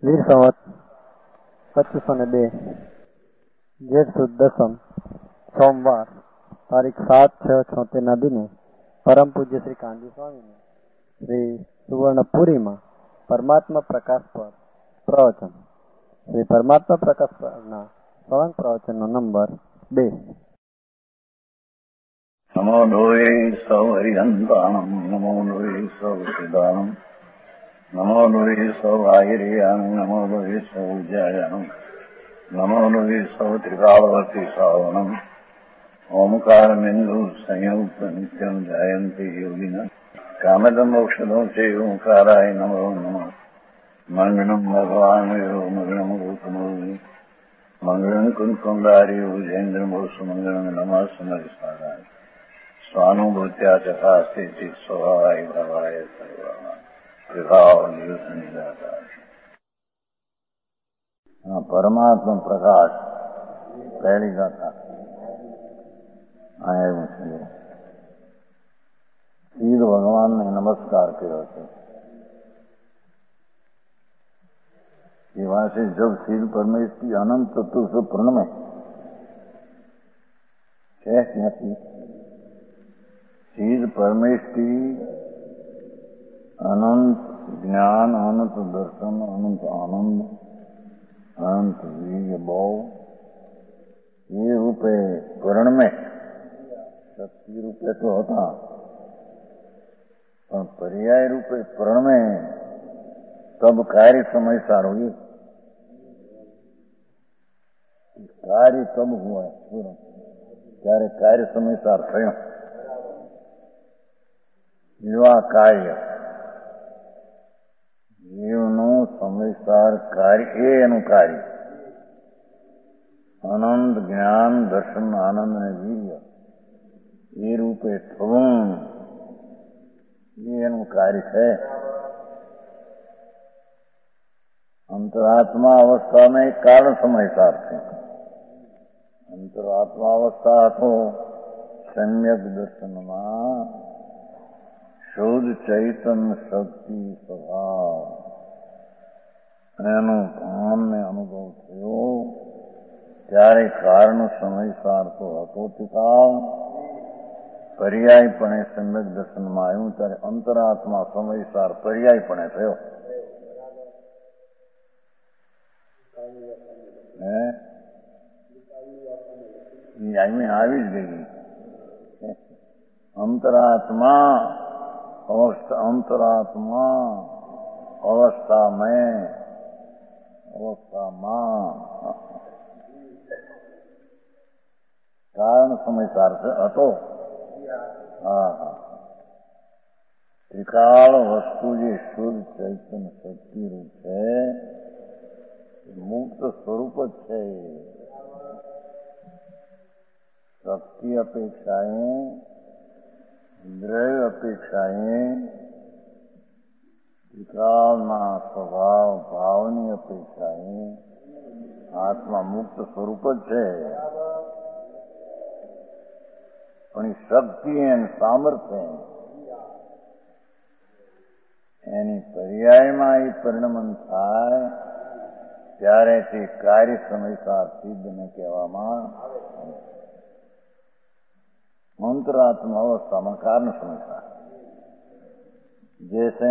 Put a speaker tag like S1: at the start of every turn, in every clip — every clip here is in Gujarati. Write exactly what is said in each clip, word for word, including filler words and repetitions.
S1: વીર સંવત પચીસો ને બે જેઠ સુદ દસમ સોમવાર તારીખ સાત છ છોતેરના દિને પરમ પૂજ્ય શ્રી કાંજી સ્વામીને શ્રી સુવર્ણપુરીમાં પરમાત્મા પ્રકાશ પર પ્રવચન. શ્રી પરમાત્મા પ્રકાશ પરના સળંગ પ્રવચનનો નંબર બે.
S2: નમો લોહે સૌ હરિહંતાણમ નમો લોહે સૌ સિદાનમ નમો લોહે સૌ આયર્યાન નમો લોહે સૌ જયાનમ નમો લોહે સૌ ત્રિકાળવતી સાવનમ ઓમકાર બિંદુ સંયુક્ત નિત્યમ જાયંતી યોગિના કામદમ મોક્ષદો છે ઓંકારાય નમો નમઃ. મંગળમ ભગવાન મંગળમ ગૌતમોની મંગળમ કુંકુંડારી ઉજેન્દ્ર મોસુ મંગળમ નમઃ સમરિસારાય સ્વાનુભૂત્યા ચકાસ્તી સ્વભાવાય ભવાય સર્વમાં વિભાવ દિવસ નિરાકાર. પરમાત્મા પ્રકાશ પહેલી ગાથા આવ્યું છે. શિવ ભગવાનને નમસ્કાર કર્યો છે. એવા છે જબ શિવ પરમેશ્વરી અનંત તત્વ સે પ્रणमय છે ક્યાંથી શિવ પરમેશ્વરી અનંત જ્ઞાન અનંત દર્શન અનંત આનંદ અનંત વીર્ય બહુ એ રૂપે પ્रणमय શક્તિ રૂપે તો હતા પણ પર્યાય રૂપે प्रणमय तब कार्य समय सार हुए. कार्य तब हुआ ત્યારે કાર્ય સમયસાર થયો. એવા કાર્ય જીવનું સમયસાર કાર્ય એ એનું કાર્ય આનંદ જ્ઞાન દર્શન આનંદ અને વીર્ય એ રૂપે થવું એ એનું કાર્ય છે. અંતરાત્મા અવસ્થા में कारण समय सार थे. અંતરાત્મા અવસ્થા હતો સમ્યક દર્શનમાં શુદ્ધ ચૈતન્ય શક્તિ સ્વભાવ એનું ભાનને અનુભવ થયો ત્યારે કારણ સમય સાર તો હતો તિકાવ પર્યાયપણે સમ્યક દર્શનમાં આવ્યું ત્યારે અંતરાત્મા સમય સાર પર્યાયપણે થયો. આવી જ ગઈ અંતરાત્મા અવસ્થા અંતરાત્મા અવસ્થા મેં અવસ્થામાં કારણ સમયસાર હતો. હા હા ત્રિકાળ વસ્તુ જે શુદ્ધ ચૈતન્ય શક્તિ રૂપ છે મુક્ત સ્વરૂપ જ છે. શક્તિ અપેક્ષાએ દ્રવ્ય અપેક્ષાએ ત્રિકાળના સ્વભાવ ભાવની અપેક્ષાએ આત્મા મુક્ત સ્વરૂપ જ છે. પણ એ શક્તિ અને સામર્થ્ય એની પર્યાયમાં એ પરિણમન થાય ત્યારે તે કાર્ય સમયસાર સિદ્ધને કહેવામાં આવે. अंतरात्मा अवस्था में कारण समझता जैसे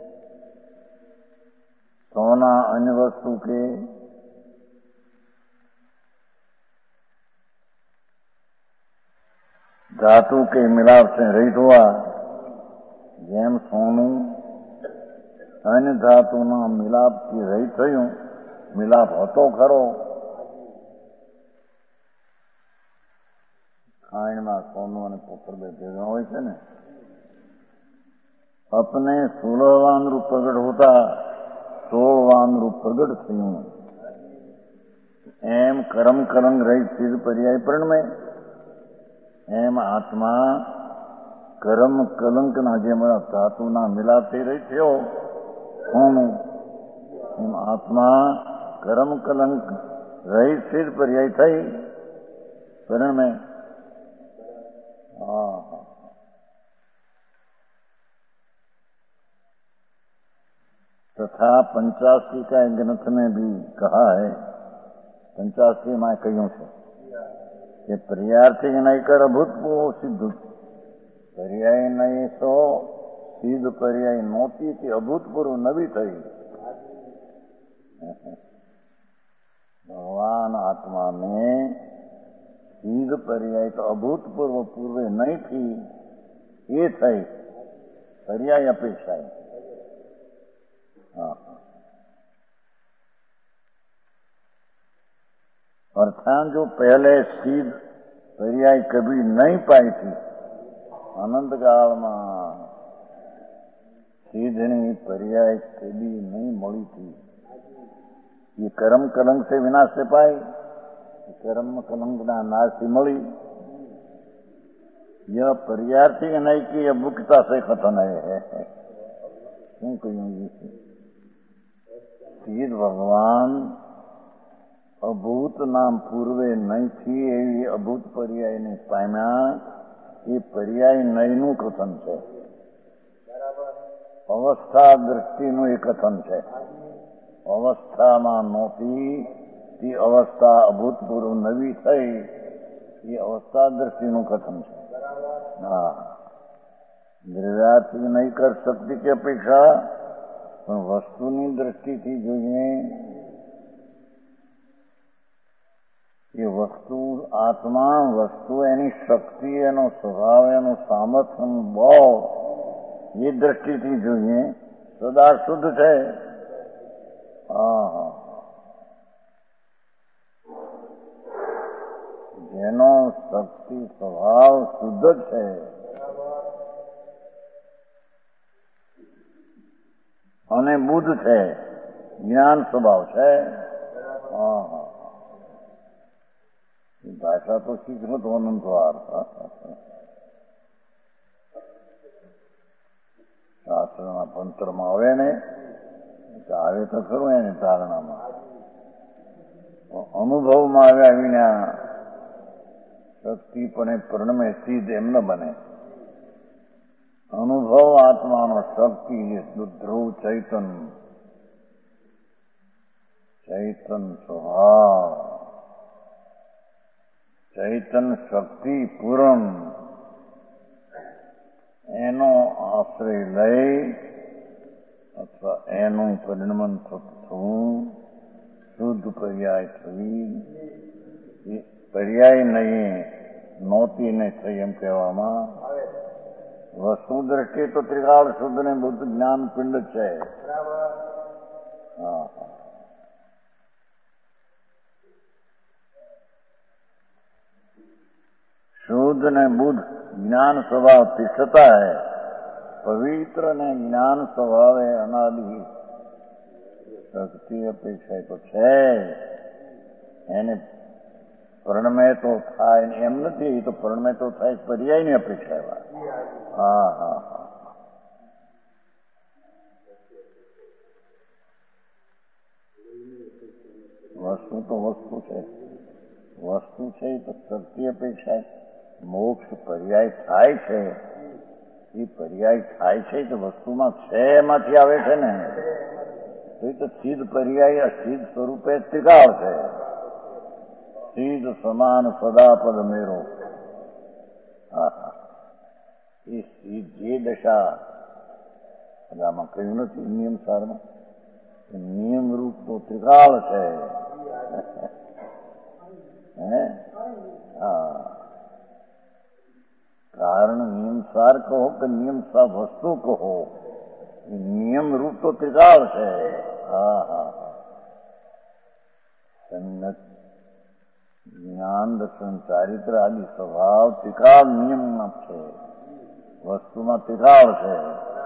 S2: सोना अन्य वस्तु के धातु के मिलाप से रहित हुआ જેમ સોનું अन्य धातुના મિલાપથી રહિત થયું. મિલાપ હતો ખરો ખાંડમાં સોનું અને પથ્થર બે ભેગા હોય છે ને अपने सोलहवान रूप प्रगट होता सोलवान रूप प्रगट થયું. એમ કર્મ કલંક રહિત સિદ્ધ પર્યાય પરિણમે એમ આત્મા કર્મ કલંકના જે ધાતુના મિલાપથી રહિત થયો સોનું એમ આત્મા કર્મ કલંક રહિત સિદ્ધ પર્યાય થઈ પરિણમે. હા तथा पंचाशी का ग्रंथ में भी कहा है, पंचाशी में कहूं छे कि पर्यार्थी नहीं कर अभूतपूर्व सिद्ध पर्याय नहीं सो सिद्ध पर्याय नोती थी अभूतपूर्व नवी थी। भगवान आत्मा में सिद्ध पर्याय तो अभूतपूर्व पूर्व नहीं थी, ये थी पर्याय अपेक्षा। हाँ, अर्थात जो पहले सीध पर्याय कभी नहीं पाई थी, अनंत काल में सीधनी पर्याय कभी नहीं मળી थी। ये कर्म कलंक से विनाश से पाई, कर्म कलंक ना नाश से मળી। यह पर्यार्थी नहीं कि यह मुक्ता से कथन है। क्यों कहूंगी सीध भगवान अभूत नाम पूर्वे नहीं थी एवी अभूत पर्याय ने पाम्या, ये पर्याय नयનું કથન છે। અવસ્થા દ્રષ્ટિનું એ કથન છે। અવસ્થામાં નહોતી તે અવસ્થા અભૂતપૂર્વ નવી થઈ, એ અવસ્થા દ્રષ્ટિનું કથન છે। હા, દ્રવ્યાર્થી નહીં कर सकती की अपेक्षा, પણ વસ્તુની દ્રષ્ટિથી જોઈએ ये वस्तु आत्मा वस्तु एनी शक्ति एनो स्वभाव एनो सामर्थ्य भाव ये दृष्टि थी જોઈએ सदा शुद्ध है। हाँ, जेनो शक्ति स्वभाव शुद्ध है અને બુદ્ધ છે, જ્ઞાન સ્વભાવ છે। હા હા, भाषा तो शीघ्र तो अनंतवार શાસ્ત્રના પંતરમાં આવે ને આવે તો ખરું એને ધારણામાં, અનુભવમાં આવ્યા વિના શક્તિ પણ પરિણમે સિદ્ધ એમ ન બને। અનુભવ આત્માનો શક્તિ ધ્રુવ ચૈતન ચૈતન સ્વભાવ ચૈતન શક્તિ પૂર્ણ એનો આશ્રય લઈ અથવા એનું પરિણમન થતું શુદ્ધ પર્યાય થવી, એ પર્યાય નહીં નહોતી ને થઈ એમ કહેવામાં। વસ્તુ દ્રષ્ટિએ તો ત્રિકાળ શુદ્ધ ને બુદ્ધ જ્ઞાન પિંડ છે। હા, शुद्ध ने बुद्ध ज्ञान स्वभाव तिष्ठता है, पवित्र ने ज्ञान स्वभाव है अनादि शक्ति अपेक्षा तो है એને પરણમે તો થાય એમ નથી, તો પરણમે તો થાય પર્યાયની અપેક્ષા। હા હા હા, વસ્તુ તો વસ્તુ છે, વસ્તુ છે તો શક્તિ અપેક્ષા। મોક્ષ પર્યાય થાય છે, એ પર્યાય થાય છે તો વસ્તુમાં છે એમાંથી આવે છે ને, તો એ તો સિદ્ધ પર્યાય અસિદ્ધ સ્વરૂપે ત્રિકાળ છે। સિદ્ધ સમાન સદાપદ મેરો, હા હા, એ સિદ્ધ જે દશા આમાં કહ્યું નથી નિયમ સારમાં, નિયમ રૂપ તો ત્રિકાળ છે। હે હા, कारण नियम सार कहो कि नियम सा वस्तु कहो, नियम रूप तो त्रिकाल है। हाँ हाँ हाँ, संगत ज्ञान दर्शन चारित्र आदि स्वभाव त्रिकाल नियम में है, वस्तु में त्रिकाल है।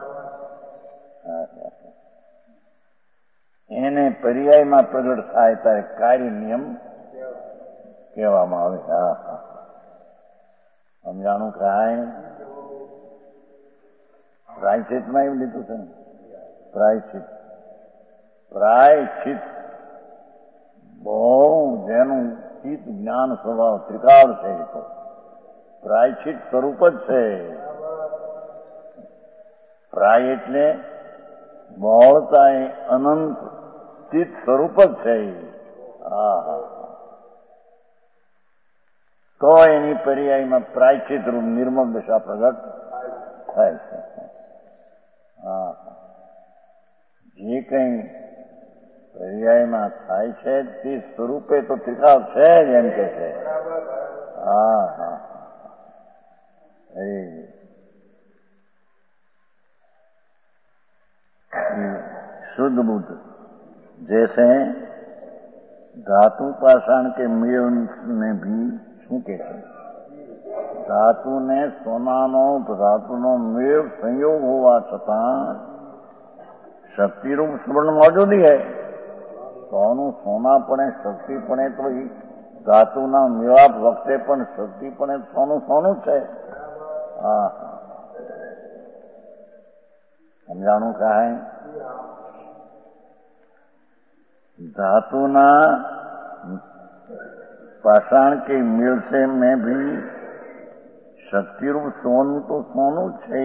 S2: એને પર્યાયમાં પ્રગટ થાય ત્યારે કાર્ય નિયમ કહેવામાં આવે। હા હા, સમજાણું કાંઈ પ્રાયશ્ચિતમાં એવું લીધું છે ને, પ્રાયશ્ચિત પ્રાયશ્ચિત બહુ જેનું ચિત્ત જ્ઞાન સ્વભાવ ત્રિકાળ છે, તો પ્રાયશ્ચિત સ્વરૂપ જ છે। પ્રાય એટલે બહોળતા એ અનંત ચિત્ત સ્વરૂપ જ છે. હા, તો એની પર્યાયમાં પ્રાયશ્ચિત રૂપ નિર્મળ દશા પ્રગટ થાય છે. હા, જે કંઈ પર્યાયમાં થાય છે તે સ્વરૂપે તો ત્રિકાળ છે જ એમ કે છે. હા હા એ शुद्ध बुद्ध जैसे धातु पाषाण के मेल में भी શું કે છે ધાતુ ને સોનાનો ધાતુનો મેળ સંયોગ હોવા છતાં શક્તિરૂપ સ્મરણ મોજૂદી है. સોનું સોનાપણે શક્તિપણે તો ધાતુના મેળાપ વખતે પણ શક્તિપણે સોનું સોનું છે. હા સમજાણું કાંઈ धातुना पाषाण के मेल से में भी शक्ति रूप सोनू तो सोनू है,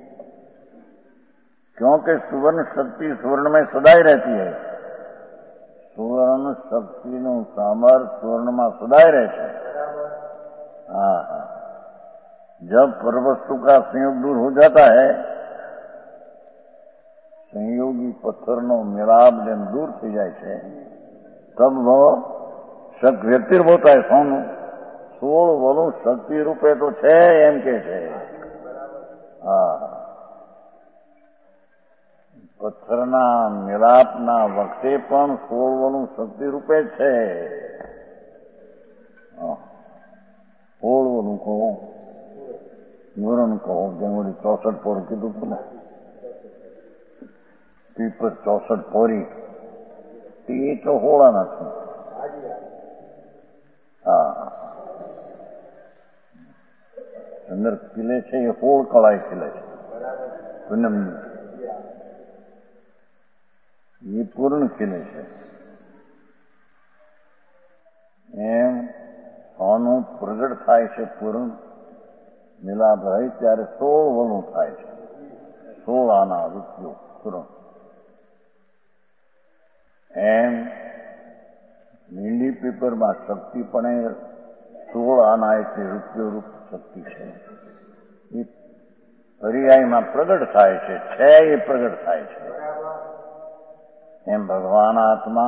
S2: क्योंकि सुवर्ण शक्ति सुवर्ण में सदाई रहती है. सुवर्ण शक्ति नु सामर्थ्य सुवर्ण में सदाई रहते. हाँ हाँ जब परवस्तु का संयोग दूर हो जाता है, संयोगी पत्थर नो मिलाप जब दूर थी जाए छे, तब वो शक व्यक्ति होता है. सोनू सोल वलू शक्ति रूपे तो छे एम के छे. हाँ पत्थरना मिलापना वखते पण सोल वलू शक्ति रूपे छे. सोल वलू कहो वरण कहो जंगली चौसठ पोर कीधु तुम पीपर चौसठ पोरी ये तो होड़ा नहीं. हाँ अंदर खिले छे ये होड़ कलाई खिले छे पूनम ये पूर्ण खिले छे. एम सोनू प्रगट थाय छे पूर्ण मिलाप रही त्यारे सोल वलू थाय छे. सोल आना रुपयो पूर्ण એમ લીલી પેપરમાં શક્તિ પણ સોળ આના એટલે રૂપિયો રૂપ શક્તિ છે. એ પર્યાયમાં પ્રગટ થાય છે છે એ પ્રગટ થાય છે. એમ ભગવાન આત્મા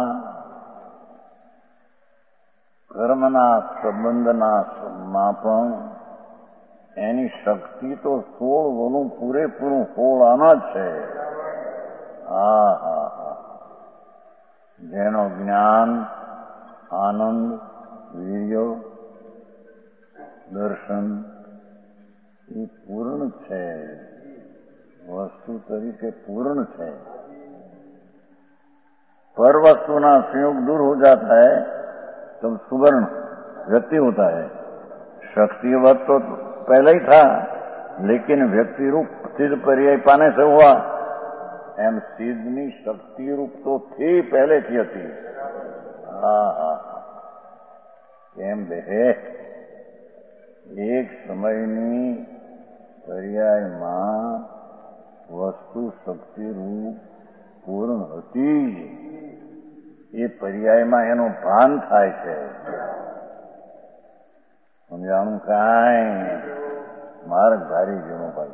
S2: કર્મના સંબંધના માં પણ એની શક્તિ તો સોળ વનું પૂરેપૂરું સોળ આના જ છે. હા હા હા જેનો જ્ઞાન આનંદ વીર્ય દર્શન એ પૂર્ણ છે, વસ્તુ તરીકે પૂर्ण છે. पर वस्तुना संयोग दूर हो जाता है तब सुवर्ण व्यक्ति होता है. शक्तिवत तो पहले ही था, लेकिन व्यक्ति रूप सिद्ध पर्याय पाने से हुआ. एम सिद्धनी शक्ति रूप तो थी पहले थी थी. हाँ हाँ एम बे एक समयनी पर्यायમાં વસ્તુ શક્તિ રૂપ પૂર્ણ હતી. એ પર્યાયમાં એનું ભાન થાય છે. સમજાણું કાંઈ માર્ગ ધારી જેનો ભાઈ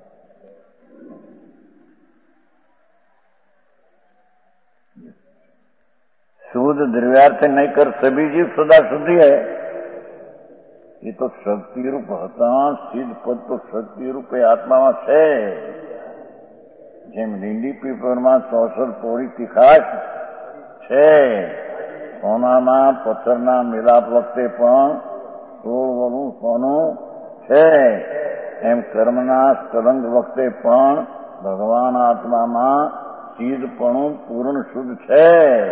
S2: शुद्ध द्रव्यार्थ नहीं कर सभी जीव सदा शुद्धि है. ये तो शक्ति रूप होता सिद्ध पद तो शक्ति रूप आत्मा में है. जेम લીંડી પીપરમાં ચોસઠ પોરી તીખાશ છે, સોનાના પથ્થરના મિલાપ વખતે પણ સોળ વલું સોનું છે. એમ કર્મના સ્તરંગ વખતે પણ ભગવાન આત્મામાં સિદ્ધપણું પૂર્ણ શુદ્ધ છે.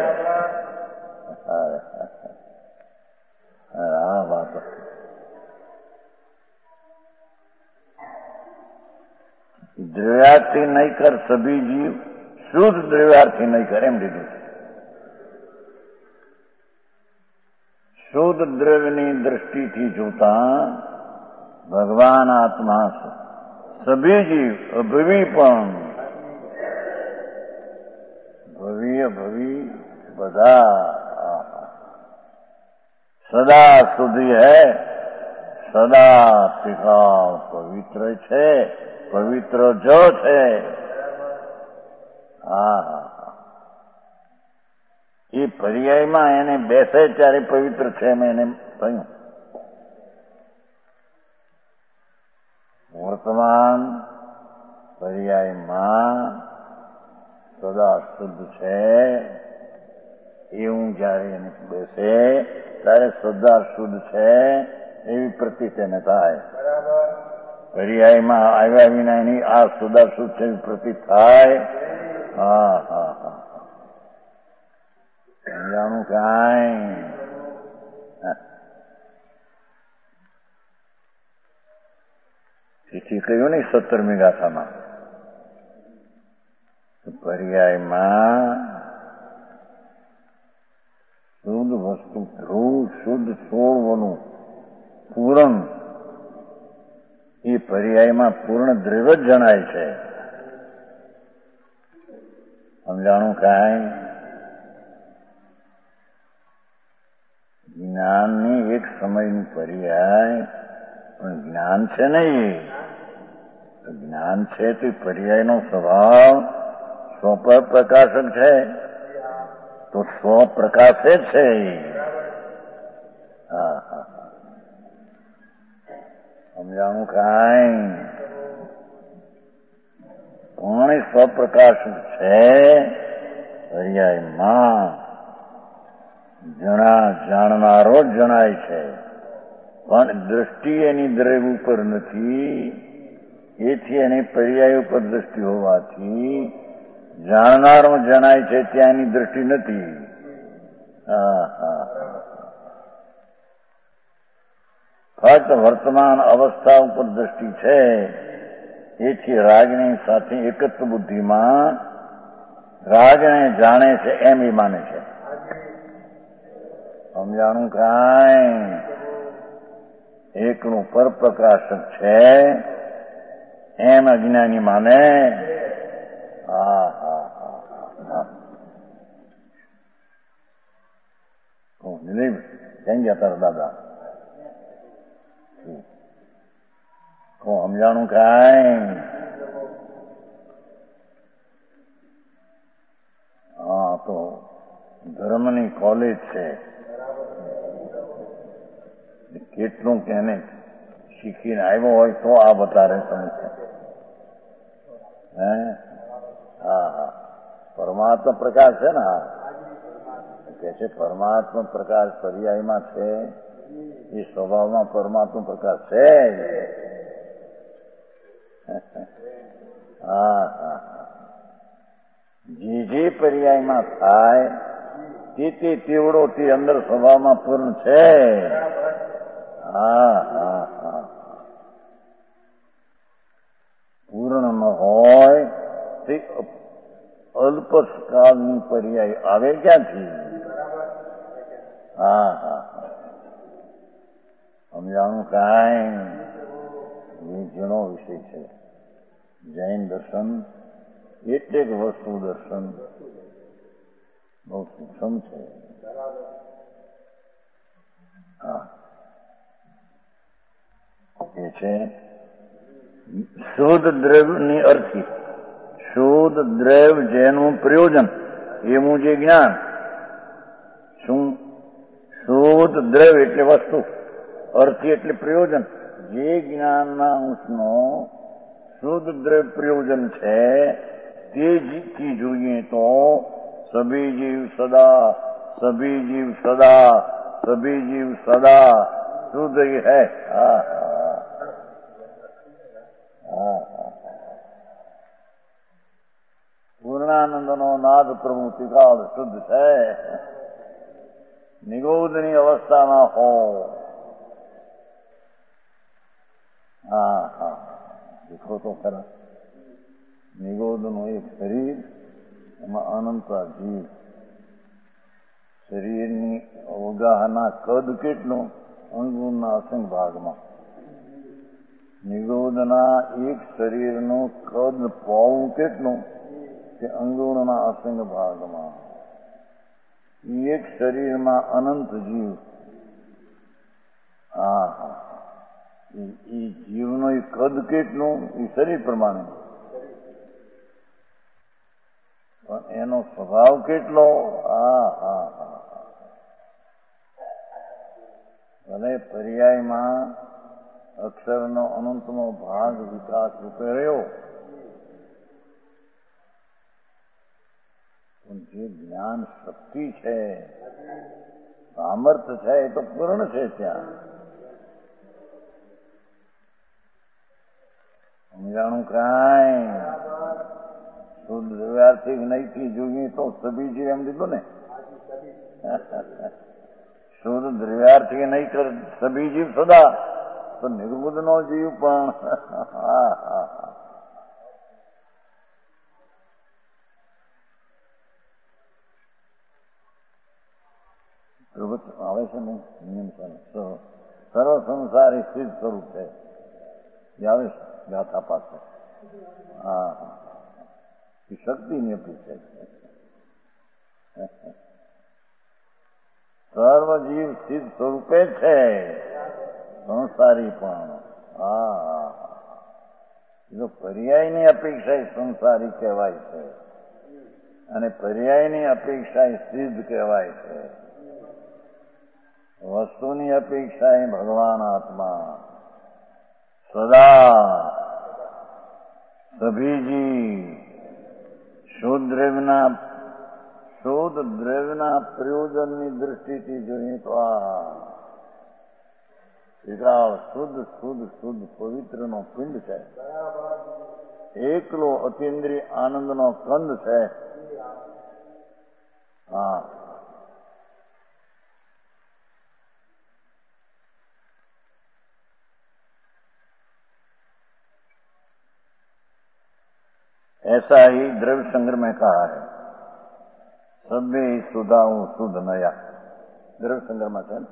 S2: આ વાત દ્રવ્યાર્થી નહીં કર સભી જીવ શુદ્ધ દ્રવ્યાર્થી નહીં કર એમ લીધું. શુદ્ધ દ્રવ્યની દ્રષ્ટિથી જોતા ભગવાન આત્મા સભી જીવ અભવી પણ ભવ્ય ભવી બધા સદા સુધી હૈ, સદા ટિકાવ પવિત્ર છે, પવિત્ર જો છે. હા હા એ પર્યાયમાં એને બેસે ત્યારે પવિત્ર છે મેં એને કહ્યું. વર્તમાન પર્યાયમાં સદા શુદ્ધ છે એવું જયારે એને બેસે ત્યારે સદા શુદ્ધ છે એવી પ્રતીત એને થાય. પર્યાયમાં આવ્યા વિના એની આ સદા શુદ્ધ છે એવી પ્રતીત થાય. હા હા હા સમજાણું કાંઈ? તેથી કહ્યું ને સત્તરમી ગાથામાં પર્યાયમાં શુદ્ધ વસ્તુ ધ્રુવ શુદ્ધ સોળવનું પૂરણ એ પર્યાયમાં પૂર્ણ દ્રવ્ય જ જણાય છે. સમજાણું કાંઈ? જ્ઞાનની એક સમયનું પર્યાય પણ જ્ઞાન છે નહીં. જ્ઞાન છે તે પર્યાયનો સ્વભાવ સ્વ પ્રકાશક છે તો સ્વ પ્રકાશે જ છે. હા હા સમજાણું કાંઈ? પણ સ્વપ્રકાશક છે પર્યાયમાં જણા જાણનારો જ જણાય છે પણ દ્રષ્ટિ એની દ્રવ્ય ઉપર નથી. એથી એની પર્યાય ઉપર દ્રષ્ટિ હોવાથી જાણનારો જણાય છે ત્યાં એની દ્રષ્ટિ નથી. હા હા ફક્ત વર્તમાન અવસ્થા ઉપર દ્રષ્ટિ છે. એથી રાગની સાથે એકત્વ બુદ્ધિમાં રાગને જાણે છે એમ એ માને છે. સમજાણું કાંઈ? એકનું પરપ્રકાશક છે એમ અજ્ઞાની માને. હા હા હા હા દિલીપ ક્યાં ગયા તારા દાદા? સમજાણું કાંઈ? હા તો ધર્મની કોલેજ છે. કેટલું કે એને શીખીને આવ્યો હોય તો આ વધારે સમજે. હે હા હા પરમાત્મા પ્રકાશ છે ને. હા કે છે પરમાત્મા પ્રકાશ પર્યાયમાં છે એ સ્વભાવમાં પરમાત્મા પ્રકાશ છે. હા હા જે જે પર્યાયમાં થાય તે તે તેવડો તે અંદર સ્વભાવમાં પૂર્ણ છે. હા હા હા પૂર્ણ ન હોય તે અલ્પકાળની પર્યાય આવે ક્યાંથી? હા હા સમજાણું કાંઈ? એ ઝીણો વિષય છે. જૈન દર્શન એટલે જ વસ્તુ દર્શન બહુ સૂક્ષ્મ છે. હા એ છે શુદ્ધ દ્રવ્યની અર્થી. શુદ્ધ દ્રવ્ય જેનું પ્રયોજન એવું જે જ્ઞાન. શું? શુદ્ધ દ્રવ્ય એટલે વસ્તુ, અર્થી એટલે પ્રયોજન. જે જ્ઞાનના અંશનો શુદ્ધ દ્રવ્ય પ્રયોજન છે તે જીવથી જોઈએ તો સભી જીવ સદા સભી જીવ સદા સભી જીવ સદા શુદ્ધ હૈ. હા હા પૂર્ણાનંદનો નાદ પ્રભુ ત્રિકાળ શુદ્ધ છે. નિગોદની અવસ્થામાં હો. હા હા દેખો તો ખરા નિગોદનું એક શરીર એમાં અનંતા જીવ. શરીરની અવગાહના કદ કેટલું? અંગુના અસંગ ભાગમાં. નિગોદના એક શરીરનું કદ પાવું કેટલું? કે અંગુણના અસંગ ભાગમાં. એક શરીરમાં અનંત જીવ. હા હા એ જીવનો એ કદ કેટલું એ શરીર પ્રમાણે, પણ એનો સ્વભાવ કેટલો. હા હા હા ભલે પર્યાયમાં અક્ષરનો અનંતનો ભાગ વિકાસ રૂપે રહ્યો, પણ જે જ્ઞાન શક્તિ છે, સામર્થ્ય છે, એ તો પૂર્ણ છે. ત્યાં સમજાણું કાંઈ શુદ્ધ દ્રવ્યાર્થિક નહીથી જોઈએ તો સબીજી એમ લીધું ને. શુદ્ધ દ્રવ્યાર્થી નહીં કર સબી જીવ સદા, તો નિર્બુદ્ધ નો જીવ પણ. હા હા આવે છે ને નિયમ સર્વ સંસારી સ્થિત સ્વરૂપ છે. આવે છે ગાથા પાસે. હા હા એ શક્તિની અપેક્ષા છે. સર્વ જીવ સ્થિત સ્વરૂપે છે, સંસારી પણ. હા હા જો પર્યાયની અપેક્ષા એ સંસારી કહેવાય છે, અને પર્યાયની અપેક્ષા એ સિદ્ધ કહેવાય છે. વસ્તુની અપેક્ષા એ ભગવાન આત્મા સદા સભીજી શુદ્ધ દ્રવ્યના શુદ્ધ દ્રવ્યના પ્રયોજનની દ્રષ્ટિથી જોઈએ તો આ વિકરાળ શુદ્ધ શુદ્ધ શુદ્ધ પવિત્રનો પિંડ છે. એકલો અતિન્દ્રિય આનંદનો કંદ છે. હા ऐसा ही द्रव्य संग्रह में कहा है, सभ्य सुधा हूं शुद्ध नया. द्रव्य સંગ્રહમાં છે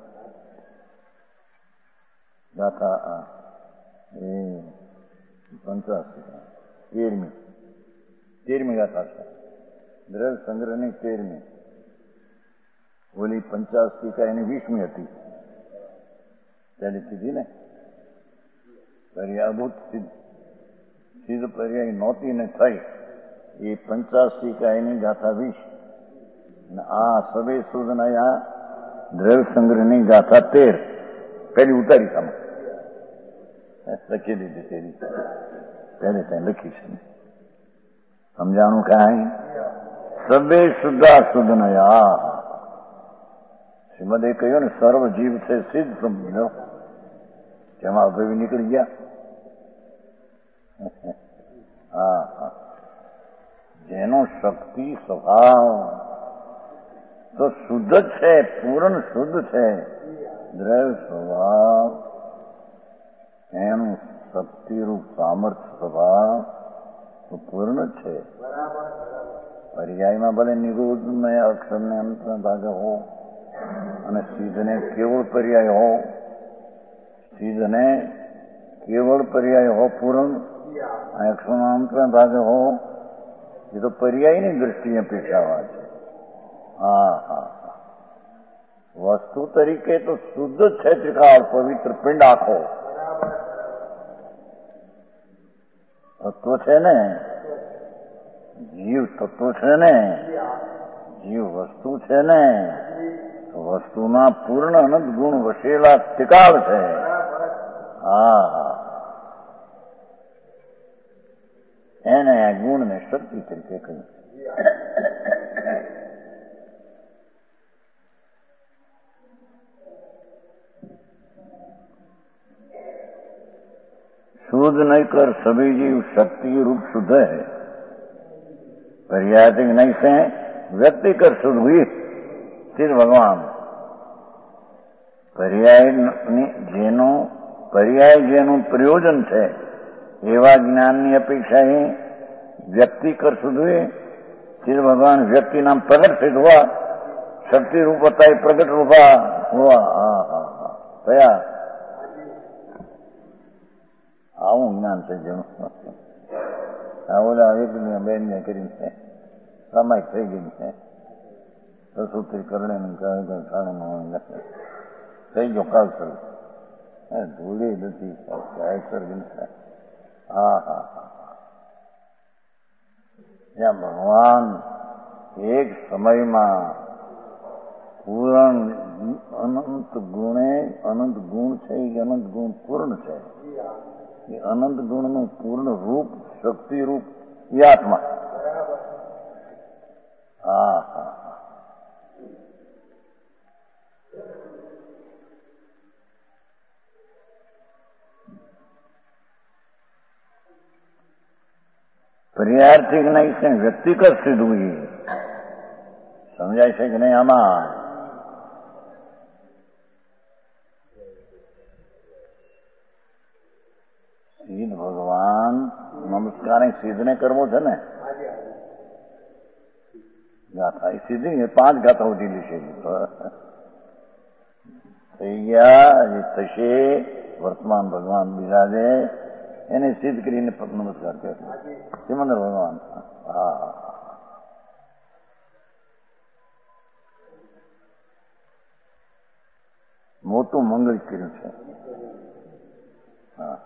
S2: ગાથા એ પંચાસી તેરમી તેરમી ગાથા છે. દ્રવ્ય સંગ્રહની તેરમી. ઓલી પંચાસી કા એની વીસમી હતી પહેલી કીધી ને. પર્યાભૂત સિદ્ધ સિદ્ધ પર્યાય નહોતી ને થઈ એ પંચાસી કા એની ગાથા વીસ. આ સભે શુદ્ધ નયા દ્રવ્ય સંગ્રહની ગાથા તેર. પહેલી ઉતારી સામે લખી દીધી તેરી પહેલે ત્યાં લખી છે. સમજાણું કાંઈ? સભે શુદ્ધા શુદ્ધ નયા. શ્રીમદે કહ્યું ને સર્વ જીવ છે સિદ્ધ સમજો. તેમાં અભય નીકળી ગયા. હા હા જેનો શક્તિ સ્વભાવ તો શુદ્ધ જ છે, પૂર્ણ શુદ્ધ છે. દ્રવ્ય સ્વભાવ એનું શક્તિરૂપ સામર્થ્ય સ્વભાવ તો પૂર્ણ છે. પર્યાયમાં ભલે નિરોધ અક્ષરને અંતના ભાગે હો અને સિદ્ધને કેવળ પર્યાય હો, સિદ્ધને કેવળ પર્યાય હો પૂર્ણ, અક્ષરના અંતના ભાગે હો, એ તો પર્યાયની દ્રષ્ટિએ અપેક્ષાવા છે. હા હા વસ્તુ તરીકે તો શુદ્ધ છે. ત્રિકાળ પવિત્ર પિંડ આખો તત્વ છે ને, જીવ તત્વ છે ને, જીવ વસ્તુ છે ને, તો વસ્તુના પૂર્ણ અનંત ગુણ વસેલા ત્રિકાળ છે. હા હા એને આ ગુણને શક્તિ તરીકે કહ્યું. शुद्ध नहीं कर सभी जीव शक्ति रूप शुद्ध है. पर्यायिक नहीं से व्यक्ति कर शुद्ध हुई सिद्ध भगवान. પર્યાય જેનો પર્યાય જેનું પ્રયોજન છે એવા જ્ઞાનની અપેક્ષા એ વ્યક્તિ કર સુધી સિદ્ધ ભગવાન વ્યક્તિ નામ પ્રગટ સિદ્ધ हुआ, शक्ति रूप होता है प्रगट रूपा हुआ. હા હા હા કયા આવું જ્ઞાન છે જેનું આ ઓલા એક બેન ને કરીને સામાયિક થઈ ગઈ છે. સસુત્રી કરડે ને સાણે થઈ ગયો કાલ સર ધૂળી નથી હા હા હા જ્યાં ભગવાન એક સમયમાં પૂર્ણ અનંત ગુણે અનંત ગુણ છે એ અનંત ગુણ પૂર્ણ છે એ અનંત ગુણનું પૂર્ણ રૂપ શક્તિ રૂપ એ આત્મા હા હા પર્યાર્થી જ્ઞાન છે વ્યક્તિગત સીધું એ સમજાય છે કે નહીં આમાં સિદ્ધ ભગવાન નમસ્કાર સિદ્ધને કરવો છે ને ગાથા એ સીધી પાંચ ગાથા ઉઠેલી છે થઈ ગયા એ થશે વર્તમાન ભગવાન બિરાજે એને સિદ્ધ કરીને નમસ્કાર કર્યો સિમંદર ભગવાન હા મોટું મંગળ કર્યું છે હા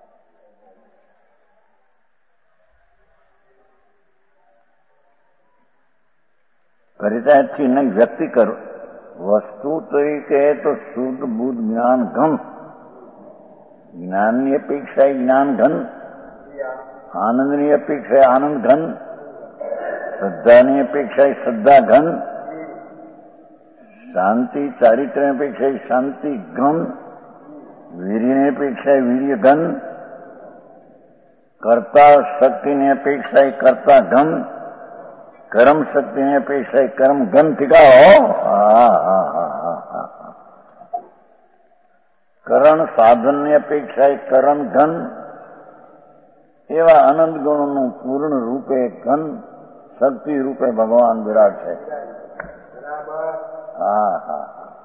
S2: પરિચયથી નહીં વ્યક્તિ કરો વસ્તુ તરીકે તો શુદ્ધ બુદ્ધ જ્ઞાન ઘન જ્ઞાનની અપેક્ષા જ્ઞાન ઘન આનંદની અપેક્ષા આનંદ ઘન શ્રદ્ધાની અપેક્ષા શ્રદ્ધા ઘન શાંતિ ચારિત્ર્યની અપેક્ષા શાંતિ ઘન વીર્યની અપેક્ષા વીર્ય ઘન કર્તા શક્તિની અપેક્ષા કર્તા ઘન કર્મ શક્તિની અપેક્ષા કર્મ ઘન ઠીકાઓ હા હા હા હા કરણ સાધનની અપેક્ષા કરણ ઘન એવા અનંત ગુણોનું પૂર્ણ રૂપે ઘન શક્તિ રૂપે ભગવાન વિરાટ છે હા હા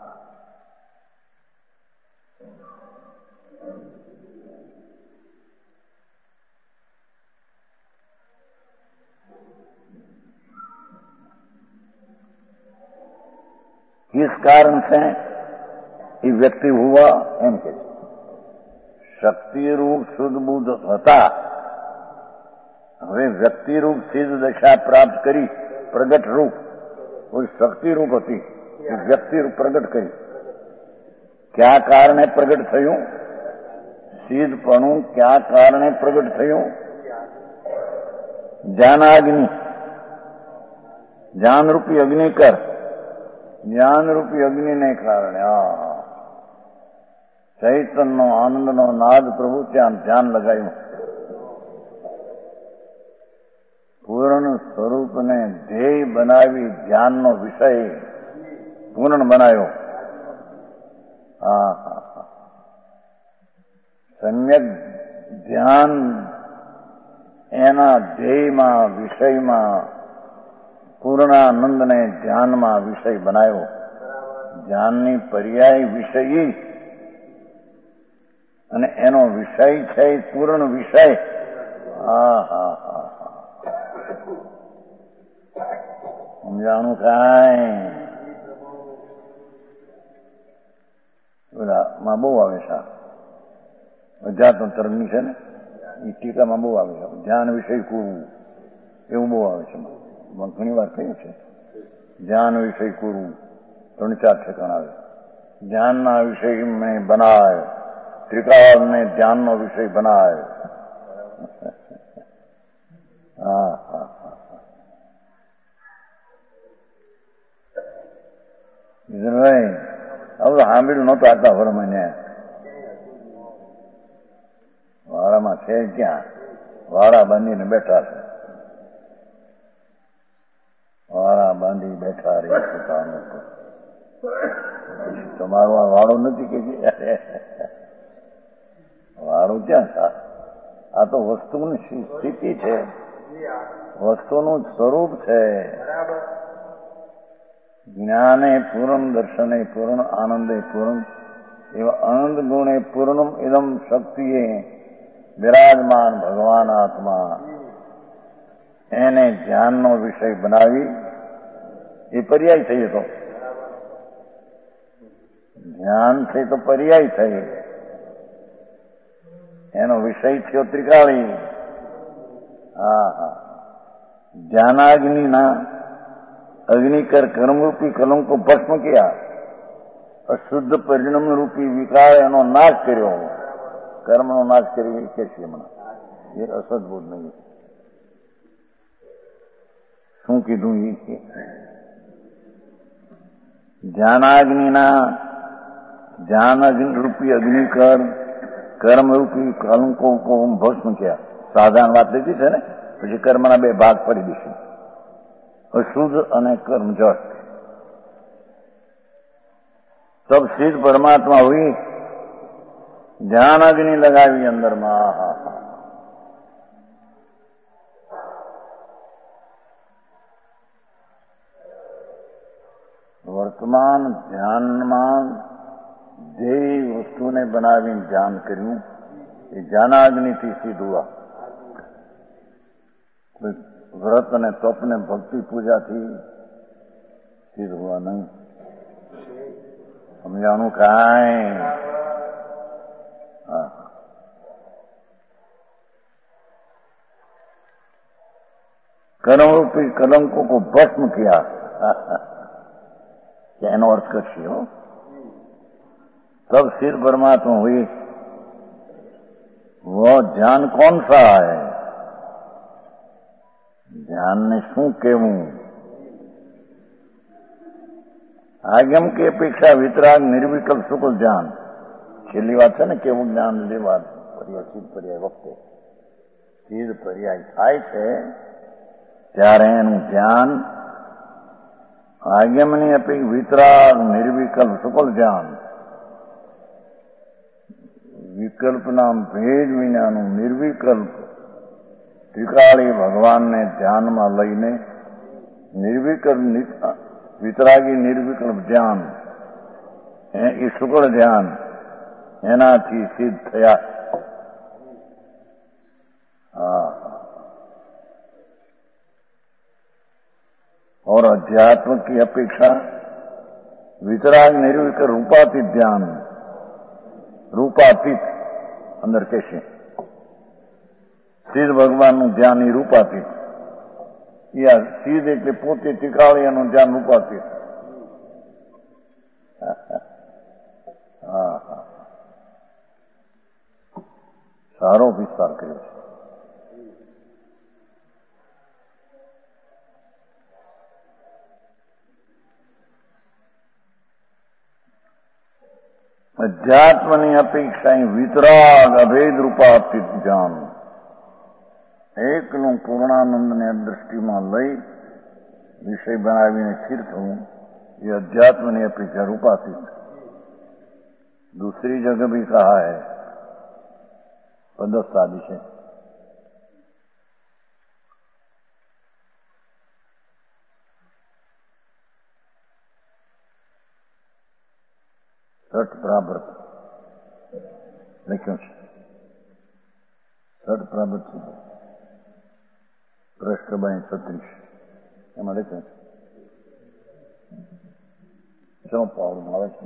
S2: किस कारण से ये व्यक्ति हुआ एम के शक्ति रूप शुद्ध बुद्ध હતા હવે વ્યક્તિ રૂપ સિદ્ધ દશા પ્રાપ્ત કરી પ્રગટ રૂપ કોઈ શક્તિ રૂપ હતી વ્યક્તિ રૂપ પ્રગટ કરી ક્યાં કારણે પ્રગટ થયું સિદ્ધપણું ક્યાં કારણે પ્રગટ થયું જ્ઞાનાગ્નિ જ્ઞાનરૂપી અગ્નિ કર જ્ઞાનરૂપી અગ્નિને કારણે હા ચૈતનનો આનંદનો નાદ પ્રભુ ત્યાં ધ્યાન લગાવ્યું પૂર્ણ સ્વરૂપને ધ્યેય બનાવી ધ્યાનનો વિષય પૂર્ણ બનાવ્યો હા હા હા સમ્યક ધ્યાન એના ધ્યેયમાં વિષયમાં પૂર્ણાનંદને ધ્યાનમાં વિષય બનાવ્યો ધ્યાનની પર્યાય વિષયી અને એનો વિષય છે પૂર્ણ વિષય હા હા હા હા સમજાણું કાંઈ બોલા માં બહુ આવે છે અધ્યાત્મ તરફની છે ને એ ટીકામાં બહુ આવે છે ધ્યાન વિષય કૂરવું એવું બહુ આવે છે ઘણી વાર કહ્યું છે ધ્યાન વિષય કૂરવું ત્રણ ચાર ઠેકાણ આવે ધ્યાનના વિષય મેં બનાય ત્રિકાળને ધ્યાનનો વિષય બનાય હા હા હા હવે સાંભળ્યું નહોતું આટલા ભર મને વાળામાં છે ક્યાં વાળા બાંધીને બેઠા છે વાળા બાંધી બેઠા રે પોતાનું તમારું આ વાળો નથી કે વાળું ક્યાં છે આ તો વસ્તુની સ્થિતિ છે વસ્તુનું સ્વરૂપ છે જ્ઞાને પૂર્ણ દર્શને પૂર્ણ આનંદે પૂર્ણ એવા અનંત ગુણે પૂર્ણમ ઇદમ શક્તિએ વિરાજમાન ભગવાન આત્મા એને ધ્યાનનો વિષય બનાવી એ પર્યાય થઈ તો ધ્યાન છે તો પર્યાય થઈ, એનો વિષય થયો ત્રિકાળી. હા હા ધ્યાનાગ્નિના અગ્નિકર કર્મરૂપી કલંકો ભસ્મ ક્યા, અશુદ્ધ પરિણામ રૂપી વિકાર એનો નાશ કર્યો, કર્મનો નાશ કર્યો કે છે હમણાં એ અસદબોધ નહીં. શું કીધું એ છે ધ્યાનાગ્નિના ધ્યાન રૂપી અગ્નિકર કર્મરૂપી કલંકો ભસ્મ ક્યા. સાધારણ વાત લીધી છે ને, પછી કર્મના બે ભાગ પડી દઈશું, અશુદ્ધ અને કર્મ જળ. તબ સિદ્ધ પરમાત્મા हुई, ધ્યાન અગ્નિ લગાવી અંદરમાં. હા હા વર્તમાન ધ્યાનમાં જે વસ્તુને બનાવીને ધ્યાન કર્યું એ ધ્યાનાગ્નિથી સિદ્ધ હુआ. વ્રત અને તપ ને ભક્તિ પૂજાથી સિદ્ધ હુआ નહીં. સમજાણું કાંઈ? હા કર્મરૂપી कलंकों को भस्म किया. એનો અર્થ કરશે હો. तब सिद्ध परमात्मा हुई, वो ध्यान कौन सा है, ધ્યાનને શું કહેવું? આગમ કે અપેક્ષા વિતરાગ નિર્વિકલ્પ શુક્લ ધ્યાન. છેલ્લી વાત છે ને, કેવું જ્ઞાન લેવા પર્યાય સિદ્ધ પર્યાય વખતે સિદ્ધ પર્યાય થાય છે ત્યારે એનું ધ્યાન આગમની અપેક્ષા વિતરાગ નિર્વિકલ્પ શુક્લ ધ્યાન, વિકલ્પના ભેદ વિનાનું નિર્વિકલ્પ ત્રિકાળી ભગવાનને ધ્યાનમાં લઈને નિર્વિકલ્પ વિતરાગી નિર્વિકલ્પ ધ્યાન એ શુક્લ ધ્યાન એનાથી સિદ્ધ થયા. હા और अध्यात्म की अपेक्षा वितराग निर्विकल्प रूपातीत ध्यान. રૂપાતીત અંદર કહેશે સિદ્ધ ભગવાનનું ધ્યાન એ રૂપાતીત. યા સિદ્ધ એટલે પોતે ત્રિકાળી એનું ધ્યાન રૂપાતીત. હા હા સારો વિસ્તાર કર્યો છે. અધ્યાત્મની અપેક્ષા વિતરાગ અભેદ રૂપાતીત ધ્યાન, એકનું પૂર્ણાનંદને દ્રષ્ટિમાં લઈ વિષય બનાવીને સ્થિર થવું એ अध्यात्म अपेक्षा रूपातीत. दूसरी जगह भी कहा है पदस्थ आदि से સઠ બરાબર લખ્યું છે. સઠ બરાબર છે પૃષ્ઠ બાય છત્રીસ એમાં લખ્યું છે. જો પાવડું આવે છે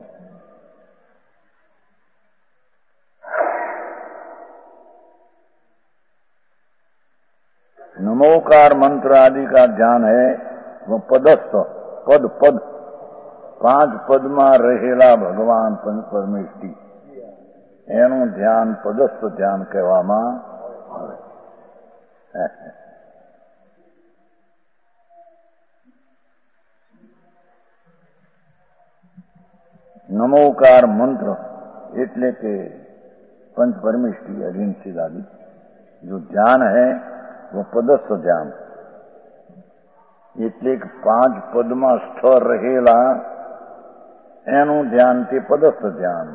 S2: नमोकार मंत्र आदि का ध्यान है वो पदस्थ पद पद पांच पद में रहेला भगवान पंच परमेष्ठी एनु ध्यान पदस्थ ध्यान कहवामां आवे. नमोकार मंत्र એટલે કે पंच परमेष्ठी अधीन सिद्ध आदि जो ध्यान है वो पदस्थ ध्यान એટલે કે પાંચ પદમાં સ્થળ રહેલા એનું ધ્યાન તે પદસ્થ ધ્યાન.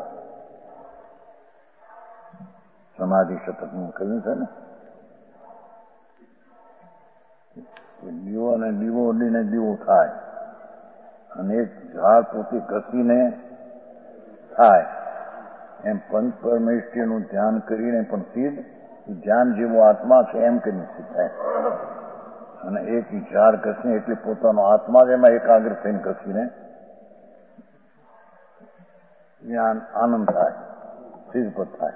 S2: સમાધિ શતકનું કહ્યું છે ને, દીવો અને દીવો ઉડીને દીવો થાય અને એક ઝાડ પોતે ઘસીને થાય એમ પંચ પરમેષ્ઠીનું ધ્યાન કરીને પણ સિદ્ધ ધ્યાન જેવો આત્મા છે એમ કરીને સિદ્ધ થાય. અને એક ઝાડ ઘસીને એટલે પોતાનો આત્મા જ એમાં એકાગ્ર થઈને ઘસીને જ્ઞાન આનંદ થાય, સિદ્ધપદ થાય.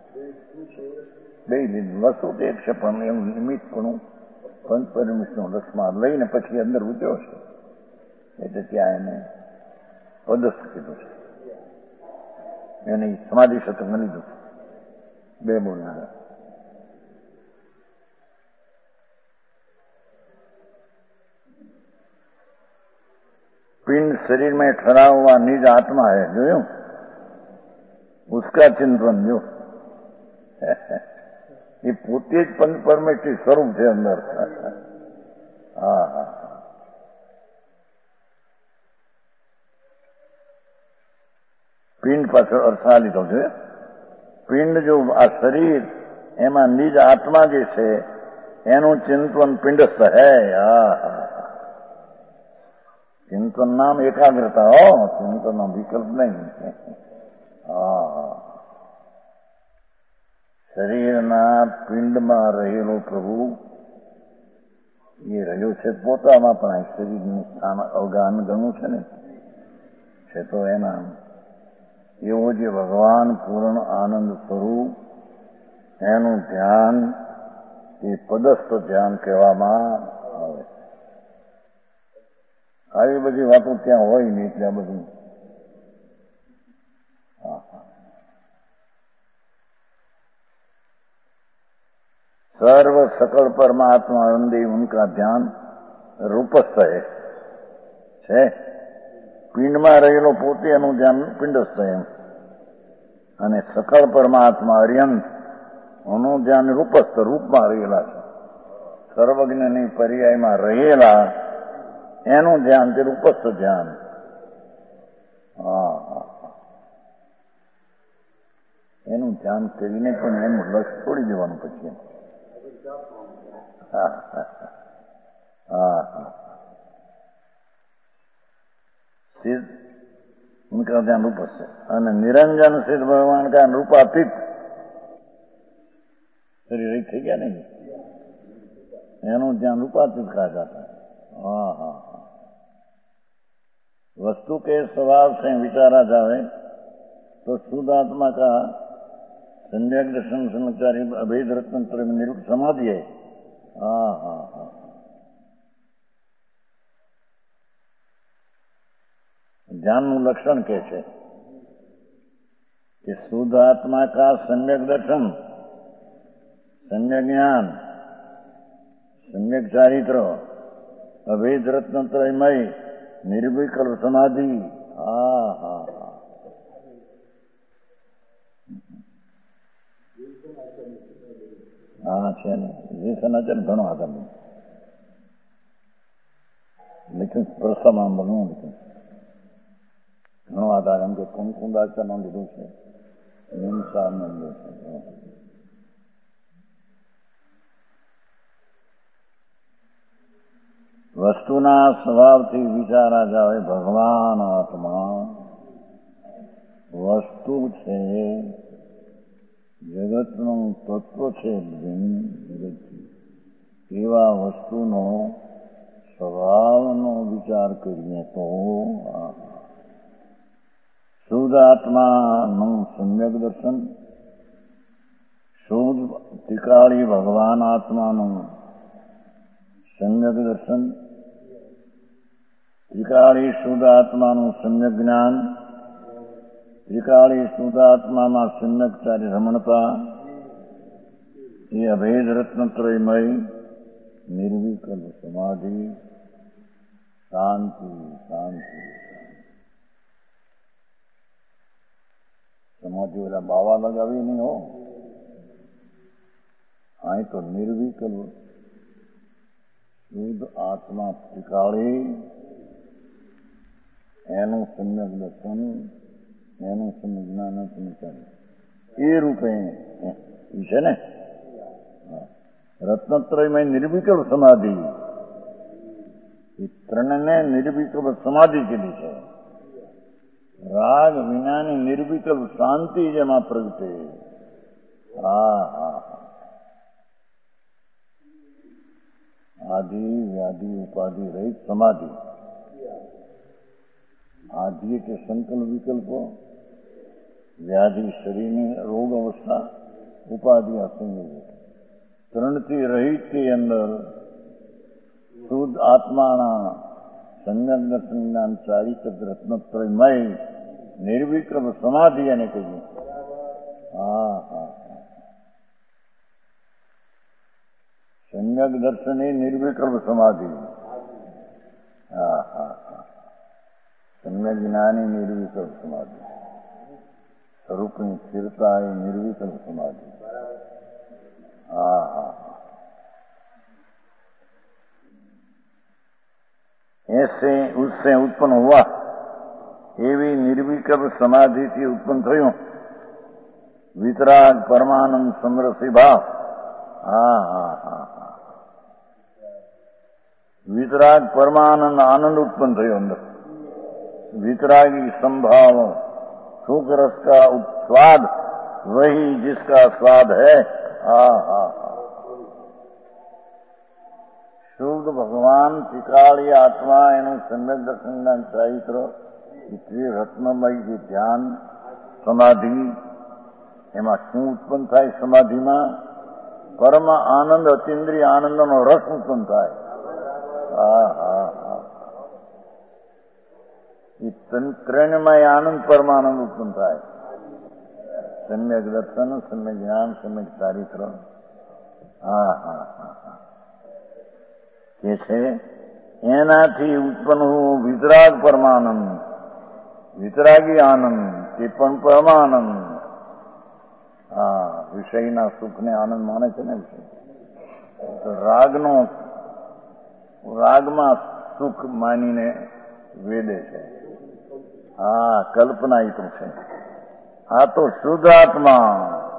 S2: બે વસ્તુ એક છે, પણ એનું નિમિત્ત પણ પંચ પરિમિતનું રસમાં લઈને પછી અંદર ઉતર્યો છે, એટલે ત્યાં એને પદસ્થ કીધું છે. એની સમાધિ શતકમાં લીધું છે. બે બોલનારા पिंड शरीर में ठहरा हुआ निज आत्मा है, जो उसका चिंतन जो ये पोते જ पंच परमेष्ठी स्वरूप છે અંદર. હા હા પિંડ પાછળ અર્થા લીધો છે. પિંડ જો આ શરીર એમાં નિજ આત્મા જે છે એનું ચિંતન પિંડસ્થ હૈ. હા હા ચિંતન નામ એકાગ્રતા હો, ચિંતનનો વિકલ્પ નહીં. હા શરીરના પિંડમાં રહેલો પ્રભુ એ રહ્યો છે પોતામાં, પણ આ શરીરનું સ્થાન અવગાન ગણું છે ને, છે તો એના એવો જે ભગવાન પૂર્ણ આનંદ સ્વરૂપ એનું ધ્યાન એ પદસ્થ ધ્યાન કહેવામાં આવે. આવી બધી વાતો ત્યાં હોય નહીં, એટલે આ બધું સર્વ સકળ પરમાત્મા આનંદી ઉનકા ધ્યાન રૂપસ્થ છે. પિંડમાં રહેલો પોતે એનું ધ્યાન પિંડસ્થ એમ, અને સકળ પરમાત્મા અર્યંત એનું ધ્યાન રૂપસ્થ રૂપમાં રહેલા છે. સર્વજ્ઞની પર્યાયમાં રહેલા એનું ધ્યાન તે રૂપસ્થ ધ્યાન. હા એનું ધ્યાન કરીને પણ એનું લક્ષ્ય છોડી દેવાનું પછી. હા હા હા सिद्ध उनका ध्यान रूप से, અને નિરંજન સિદ્ધ ભગવાન કા રૂપાતીત શરીર એક થઈ ગયા નહીં, એનું ધ્યાન रूपातीत कहा जाता है. हाँ हाँ हाँ वस्तु के स्वभाव से विचारा जाए तो शुद्ध आत्मा का सम्यक दर्शन समाचारी अभेद रत्न में निरूप समाधि है. हाँ हाँ हाँ ज्ञानનું લક્ષણ કે છે કે શુદ્ધ આત્મા કા સમ્યક દર્શન, સમ્યક જ્ઞાન, સમ્યક ચારિત્ર, અભેદ રત્નત્રયમય નિર્વિકલ્પ સમાધિ. હા હા હા હા છે ને જે સનાચર ઘણો આધાર લેકિન પ્રસ્થામાં બનવું લેકિન ઘણો આધાર એમ કે કુમકુંદાચારનો લીધું છે, નિમસારનો લીધો છે. વસ્તુના સ્વભાવથી વિચારા જાવે ભગવાન આત્મા વસ્તુ છે, જગતનું તત્વ છે, એવા વસ્તુનો સ્વભાવનો વિચાર કરીએ તો શુદ્ધ આત્માનું સમ્યક દર્શન, શુદ્ધ ત્રિકાળી ભગવાન આત્માનું સમ્યક દર્શન, ત્રિકાળી શુદ્ધ આત્માનું સમ્યક જ્ઞાન, ત્રિકાળી શુદ્ધ આત્મામાં સમ્યક ચારી રમણતા, એ અભેદ રત્નત્રયમય નિર્વિકલ્પ સમાધિ, શાંતિ શાંતિ. સમાધિ ઓલા બાવા લગાવી નહીં હો, અહીં તો નિર્વિકલ્પ શુદ્ધ આત્મા ત્રિકાળી એનું સમ્યક દર્શન, એનું સમ્યક જ્ઞાન સમચાર એ રૂપે છે ને. રત્નત્રયમાં નિર્વિકલ્પ સમાધિ, એ ત્રણને નિર્વિકલ્પ સમાધિ કીધી છે. રાગ વિનાની નિર્વિકલ્પ શાંતિ જેમાં પ્રગટે. હા હા આધિ વ્યાધિ ઉપાધિ રહિત સમાધિ. આધિ એટલે સંકલ્પ વિકલ્પો, વ્યાધિ શરીરની રોગ અવસ્થા, ઉપાધિ અસંગી. ત્રણથી રહિતની અંદર શુદ્ધ આત્માના સંજ્ઞાન દર્શન જ્ઞાન ચારિત્ર રત્નત્રયમય નિર્વિક્રમ સમાધિ એને કહીએ. હા હા સમ્યક દર્શન એ નિર્વિક્રમ સમાધિ. હા હા હા સમ્યક જ્ઞાની નિર્વિક્રમ સમાધિ. સ્વરૂપની સ્થિરતા એ નિર્વિક્રમ સમાધિ. હા હા ऐसे उससे उत्पन्न हुआ एवी निर्विकल्प समाधि થી ઉત્પન્ન થયું વિતરાગ પરમાનંદ સમરસી ભાવ. હા હા હા હા વિતરાગ પરમાનંદ आनंद उत्पन्न થયો અંદર. वितरागी संभाव सुख रस का स्वाद वही जिसका स्वाद है. हा हा हा શુદ્ધ ભગવાન ત્રિકાળી આત્મા એનું સમ્યક દર્શનના ચારિત્ર એટલી રત્નમય જે ધ્યાન સમાધિ એમાં શું ઉત્પન્ન થાય? સમાધિમાં પરમ આનંદ અતિન્દ્રિય આનંદનો રસ ઉત્પન્ન થાય. હા હા હા એ ત્રણમય આનંદ પરમાનંદ ઉત્પન્ન થાય. સમ્યક દર્શન, સમ્યક જ્ઞાન, સમ્યક ચારિત્ર. હા હા હા હા કે છે એનાથી ઉત્પન્ન હું વિતરાગ પરમાનંદ, વિતરાગી આનંદ, તે પણ પરમાનંદ. હા વિષયના સુખને આનંદ માને છે ને વિષય તો રાગનો રાગમાં સુખ માનીને વેદે છે. હા કલ્પના એ તો છે. આ તો શુદ્ધ આત્મા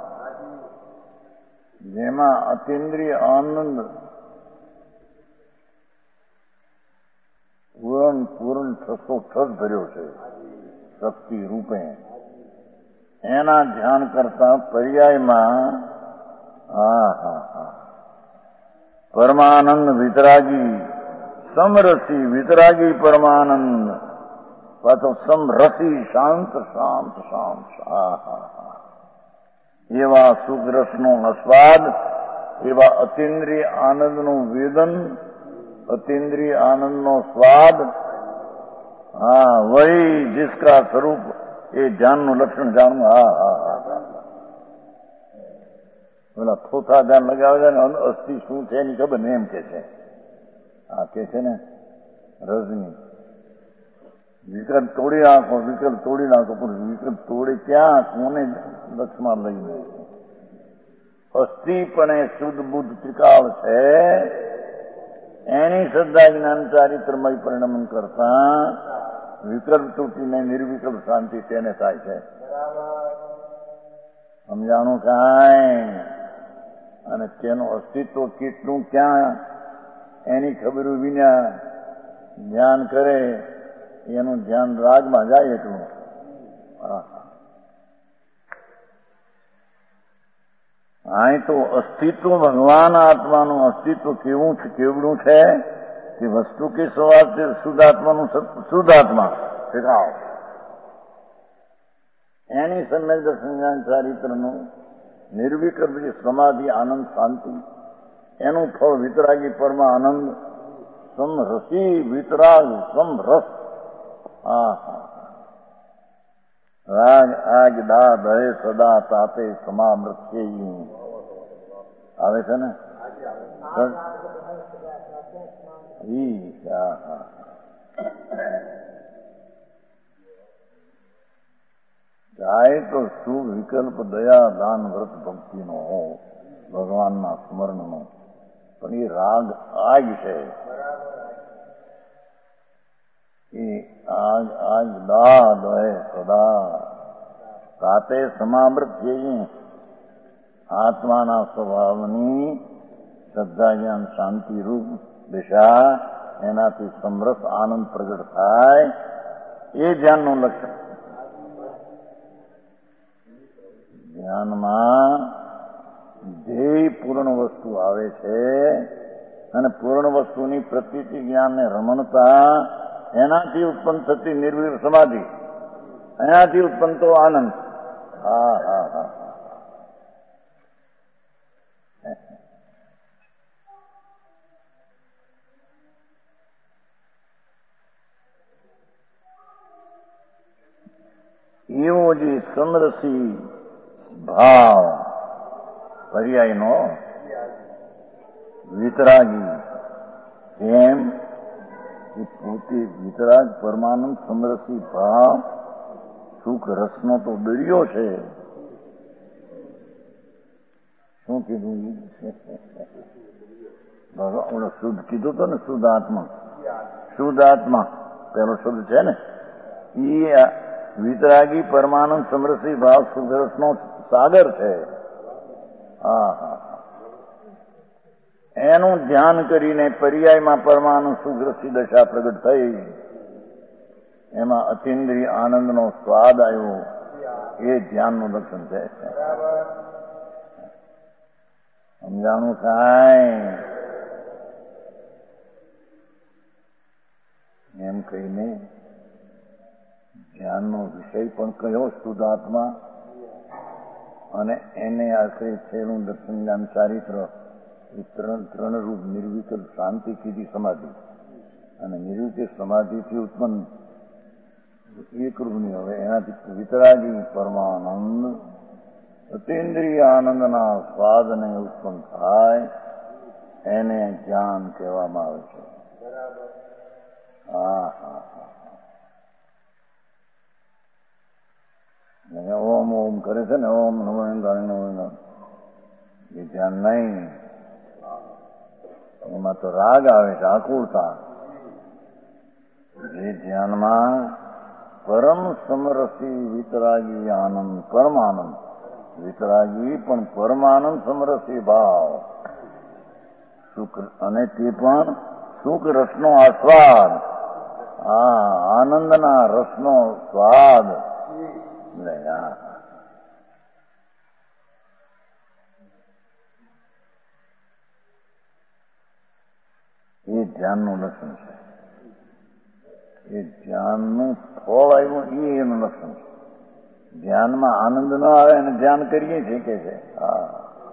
S2: જેમાં અતિન્દ્રિય આનંદ પૂરણ પૂરણ ઠસો ઠસ ભર્યો છે શક્તિ રૂપે. એના ધ્યાન કરતા પર્યાયમાં હા હા હા પરમાનંદ વિતરાગી સમરસી વિતરાગી પરમાનંદ પાછો સમરસી શાંત શાંત શાંત. હા હા હા એવા સુખરસનો આસ્વાદ, એવા અતિન્દ્રિય આનંદનું વેદન, अतीन्द्रिय आनंद नो स्वाद. हाँ वही जिसका स्वरूप ये ज्ञान નું લક્ષણ જાણવું. હા હા હા પેલા થોથા ધ્યાન લગાવે છે ને અસ્થિ શું છે એની ખબર ને એમ કે છે. હા કે છે ને રજની વિકલ્પ તોડી નાખો, વિકલ્પ તોડી નાખો, પણ વિકલ્પ તોડે ક્યાં, કોને લક્ષમાં લઈને? અસ્થિ પણ એ શુદ્ધ બુદ્ધ ત્રિકાળ છે એની શ્રદ્ધા જ્ઞાન ચારિત્રમય પરિણમન કરતા વિકલ્પ તૂટીને નિર્વિકલ્પ શાંતિ તેને થાય છે. સમજાણું કાંઈ? અને તેનું અસ્તિત્વ કેટલું ક્યાં એની ખબર વિના ધ્યાન કરે એનું ધ્યાન રાગમાં જાય એટલું. અહીં તો અસ્તિત્વ ભગવાન આત્માનું અસ્તિત્વ કેવું છે, કેવડું છે કે વસ્તુ કે સવાલ છે શુદ્ધ આત્માનું શુદ્ધ આત્મા શીખાવ એની સમ્યક દર્શન ચારિત્રનું નિર્વિકલ્પ જે સમાધિ આનંદ શાંતિ એનું ફળ વિતરાગી પરમ આનંદ સમરસી વિતરાગ સમરસ. હા હા રાગ આગ દા દહે સદા તાતે સમામૃત છે આવે છે ને જાય તો શું વિકલ્પ દયા દાન વ્રત ભક્તિનો હો ભગવાનના સ્મરણનો. પણ એ રાગ આગ છે. એ આગ આગ દા દહે સદા તાતે સમામૃત છે. આત્માના સ્વભાવની શ્રદ્ધા જ્ઞાન શાંતિ રૂપ દિશા એનાથી સમરસ આનંદ પ્રગટ થાય એ ધ્યાનનું લક્ષણ. ધ્યાનમાં ધ્યેય પૂર્ણ વસ્તુ આવે છે અને પૂર્ણ વસ્તુની પ્રતીતિ જ્ઞાનને રમણતા એનાથી ઉત્પન્ન થતી નિર્વિર સમાધિ, એનાથી ઉત્પન્ન તો આનંદ. હા હા હા એવો જે સમરસી ભાવ પર્યાયનો વિતરાગી, એમ એ પોતે વિતરાગ પરમાનંદ સમરસી ભાવ સુખ રસનો તો દરિયો છે. શું કીધું? ભગવાન શુદ્ધ કીધું તો ને, શુદ્ધ આત્મા, શુદ્ધ આત્મા પેલો શબ્દ છે ને, એ વિતરાગી પરમાનંદ સમરસી ભાવ સુખ રસનો સાગર છે. હા હા એનું ધ્યાન કરીને પર્યાયમાં પરમાનંદ સુખરસી દશા પ્રગટ થઈ, એમાં અતિન્દ્રિય આનંદનો સ્વાદ આવ્યો, એ ધ્યાનનું લક્ષણ છે. સમજાણું કાંઈ? એમ કહીને ધ્યાનનો વિષય પણ કયો શુદ્ધ આત્મા, અને એને આશ્રય થયેલું દર્શન જ્ઞાન ચારિત્ર, એ ત્રણ ત્રણ રૂપ નિર્વિકલ્પ શાંતિ કીધી સમાધિ, અને નિર્વિકલ્પ સમાધિથી ઉત્પન્ન એક રૂપની હવે એનાથી વિતરાગી પરમાનંદ અતિન્દ્રિય આનંદના સ્વાદને ઉત્પન્ન થાય, એને જ્ઞાન કહેવામાં આવે છે. હા હા હા ઓમ ઓમ કરે છે ને, ઓમ નમો નારાયણ, એ ધ્યાન નહીં, એમાં તો રાગ આવે છે, આકુળતા. જે ધ્યાનમાં પરમ સમરસી વિતરાગી આનંદ, પરમાનંદ વિતરાગી પણ પરમાનંદ સમરસી ભાવ સુખ, અને તે પણ સુખ રસનો આસ્વાદ, હા આનંદના રસનો સ્વાદ. એ ધ્યાનનું લક્ષણ છે. એ ધ્યાનનું ફળ આવ્યું, એ એનું લક્ષણ છે. ધ્યાનમાં આનંદ ન આવે અને ધ્યાન કરીએ છીએ કે છે, હા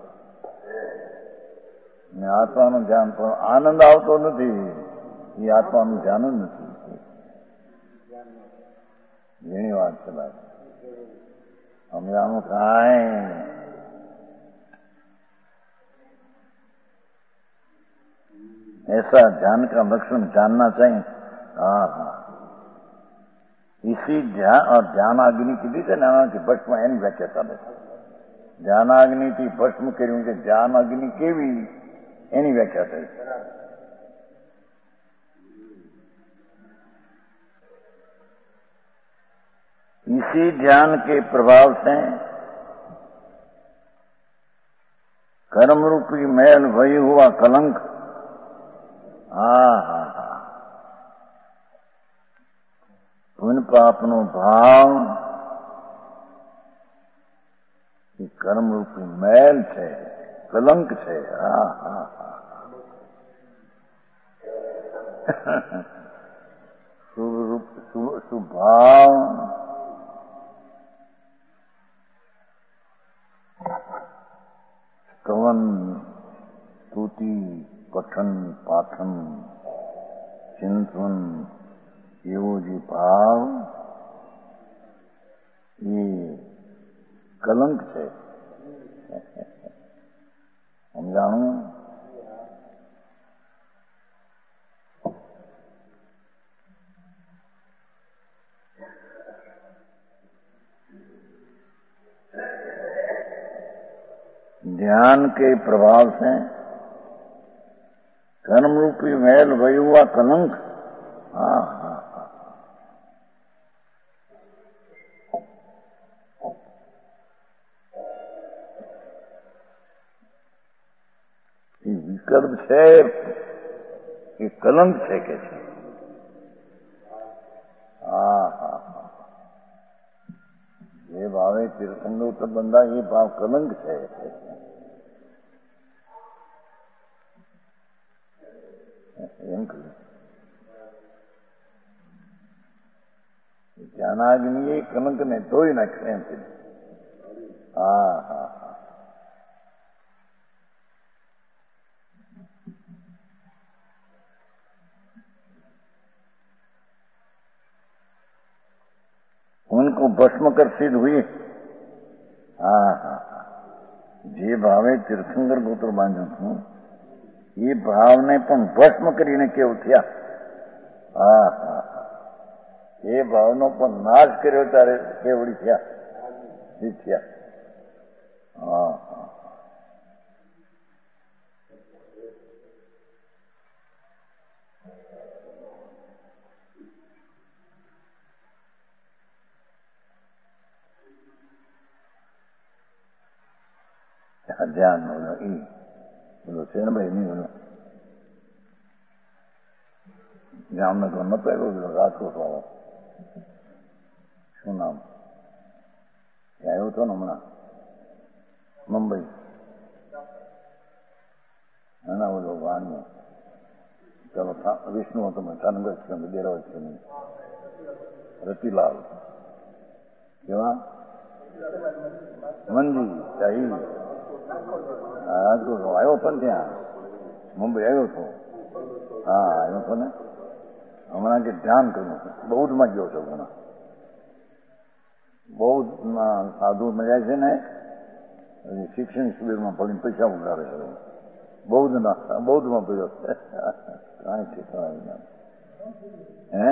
S2: ને આત્માનું ધ્યાન, પણ આનંદ આવતો નથી, એ આત્માનું ધ્યાન જ નથી. ઘણી વાત છે ભાઈ, સમજાનું કાંઈ? ऐसा ध्यान का लक्षण जानना चाहिए. हाँ हाँ इसी ध्यान और ध्यानाग्नि की दी ने आनाથી ભસ્મ એની વ્યાખ્યા ચાલે છે. ધ્યાનાગ્નિથી ભસ્મ કર્યું કે ધ્યાનાગ્નિ કેવી, એની વ્યાખ્યા થઈ. इसी ध्यान के प्रभाव से कर्म रूपी मैल भई हुआ कलंक, હા હા હા પુण्य પાપનો ભાવ એ કર્મરૂપી મેલ છે, કલંક છે. હા હા હા શુભ શુભ ભાવ સ્તવન સ્તુતિ પઠન પાઠન ચિંતન, એવો જે ભાવ એ કલંક છે. સમજાણું? ध्यान के प्रभाव से कर्म रूपी मैल भई हुआ कलंक, हाँ हाँ हाँ ये विकल्प છે, એ કલંક છે કે છે. હા હા હા જે ભાવે તીર્થંગો તો બંધા, એ ભાવ કલંક છે. એમ કહ્યું. જ્ઞાનાગ્નિ એ કલંકને ધોઈ નાખશે એમ કીધું. હા હા હા. उनको भस्म कर सिद्ध हुए. હા હા હા. જે ભાવે તીર્થંકર ગોત્ર બાંધ્યું હતું એ ભાવને પણ ભસ્મ કરીને કેવું થયા. હા હા હા. એ ભાવનો પણ નાશ કર્યો ત્યારે કેવડી થયા સિદ્ધ થયા. હા હા. ધ્યાન બોલો એ બોલો છે ને ભાઈ નહીં બોલો. જામનગર નતો આવ્યો પેલો રાજકોટ વાળો, શું નામ આવ્યો હતો ને હમણાં મુંબઈ, એના બોલો વાણિયો ચાલો વિષ્ણુ હતો મેં થાનગર છે દેરાવત છે નહીં રતિલાલ કેવા મંજી શાહી રાજકોટ આવ્યો હતો ને ત્યાં મુંબઈ આવ્યો હતો. હા આવ્યો હતો ને હમણાં કે ધ્યાન કર્યું બૌદ્ધમાં ગયો છો હમણાં. બૌદ્ધમાં સાધુ મળ્યા છે ને શિક્ષણ શિબિરમાં ભણીને પૈસા ઉઘરાવે છે. બૌદ્ધના બૌદ્ધમાં પડ્યો કાંઈ ઠેકાણા હે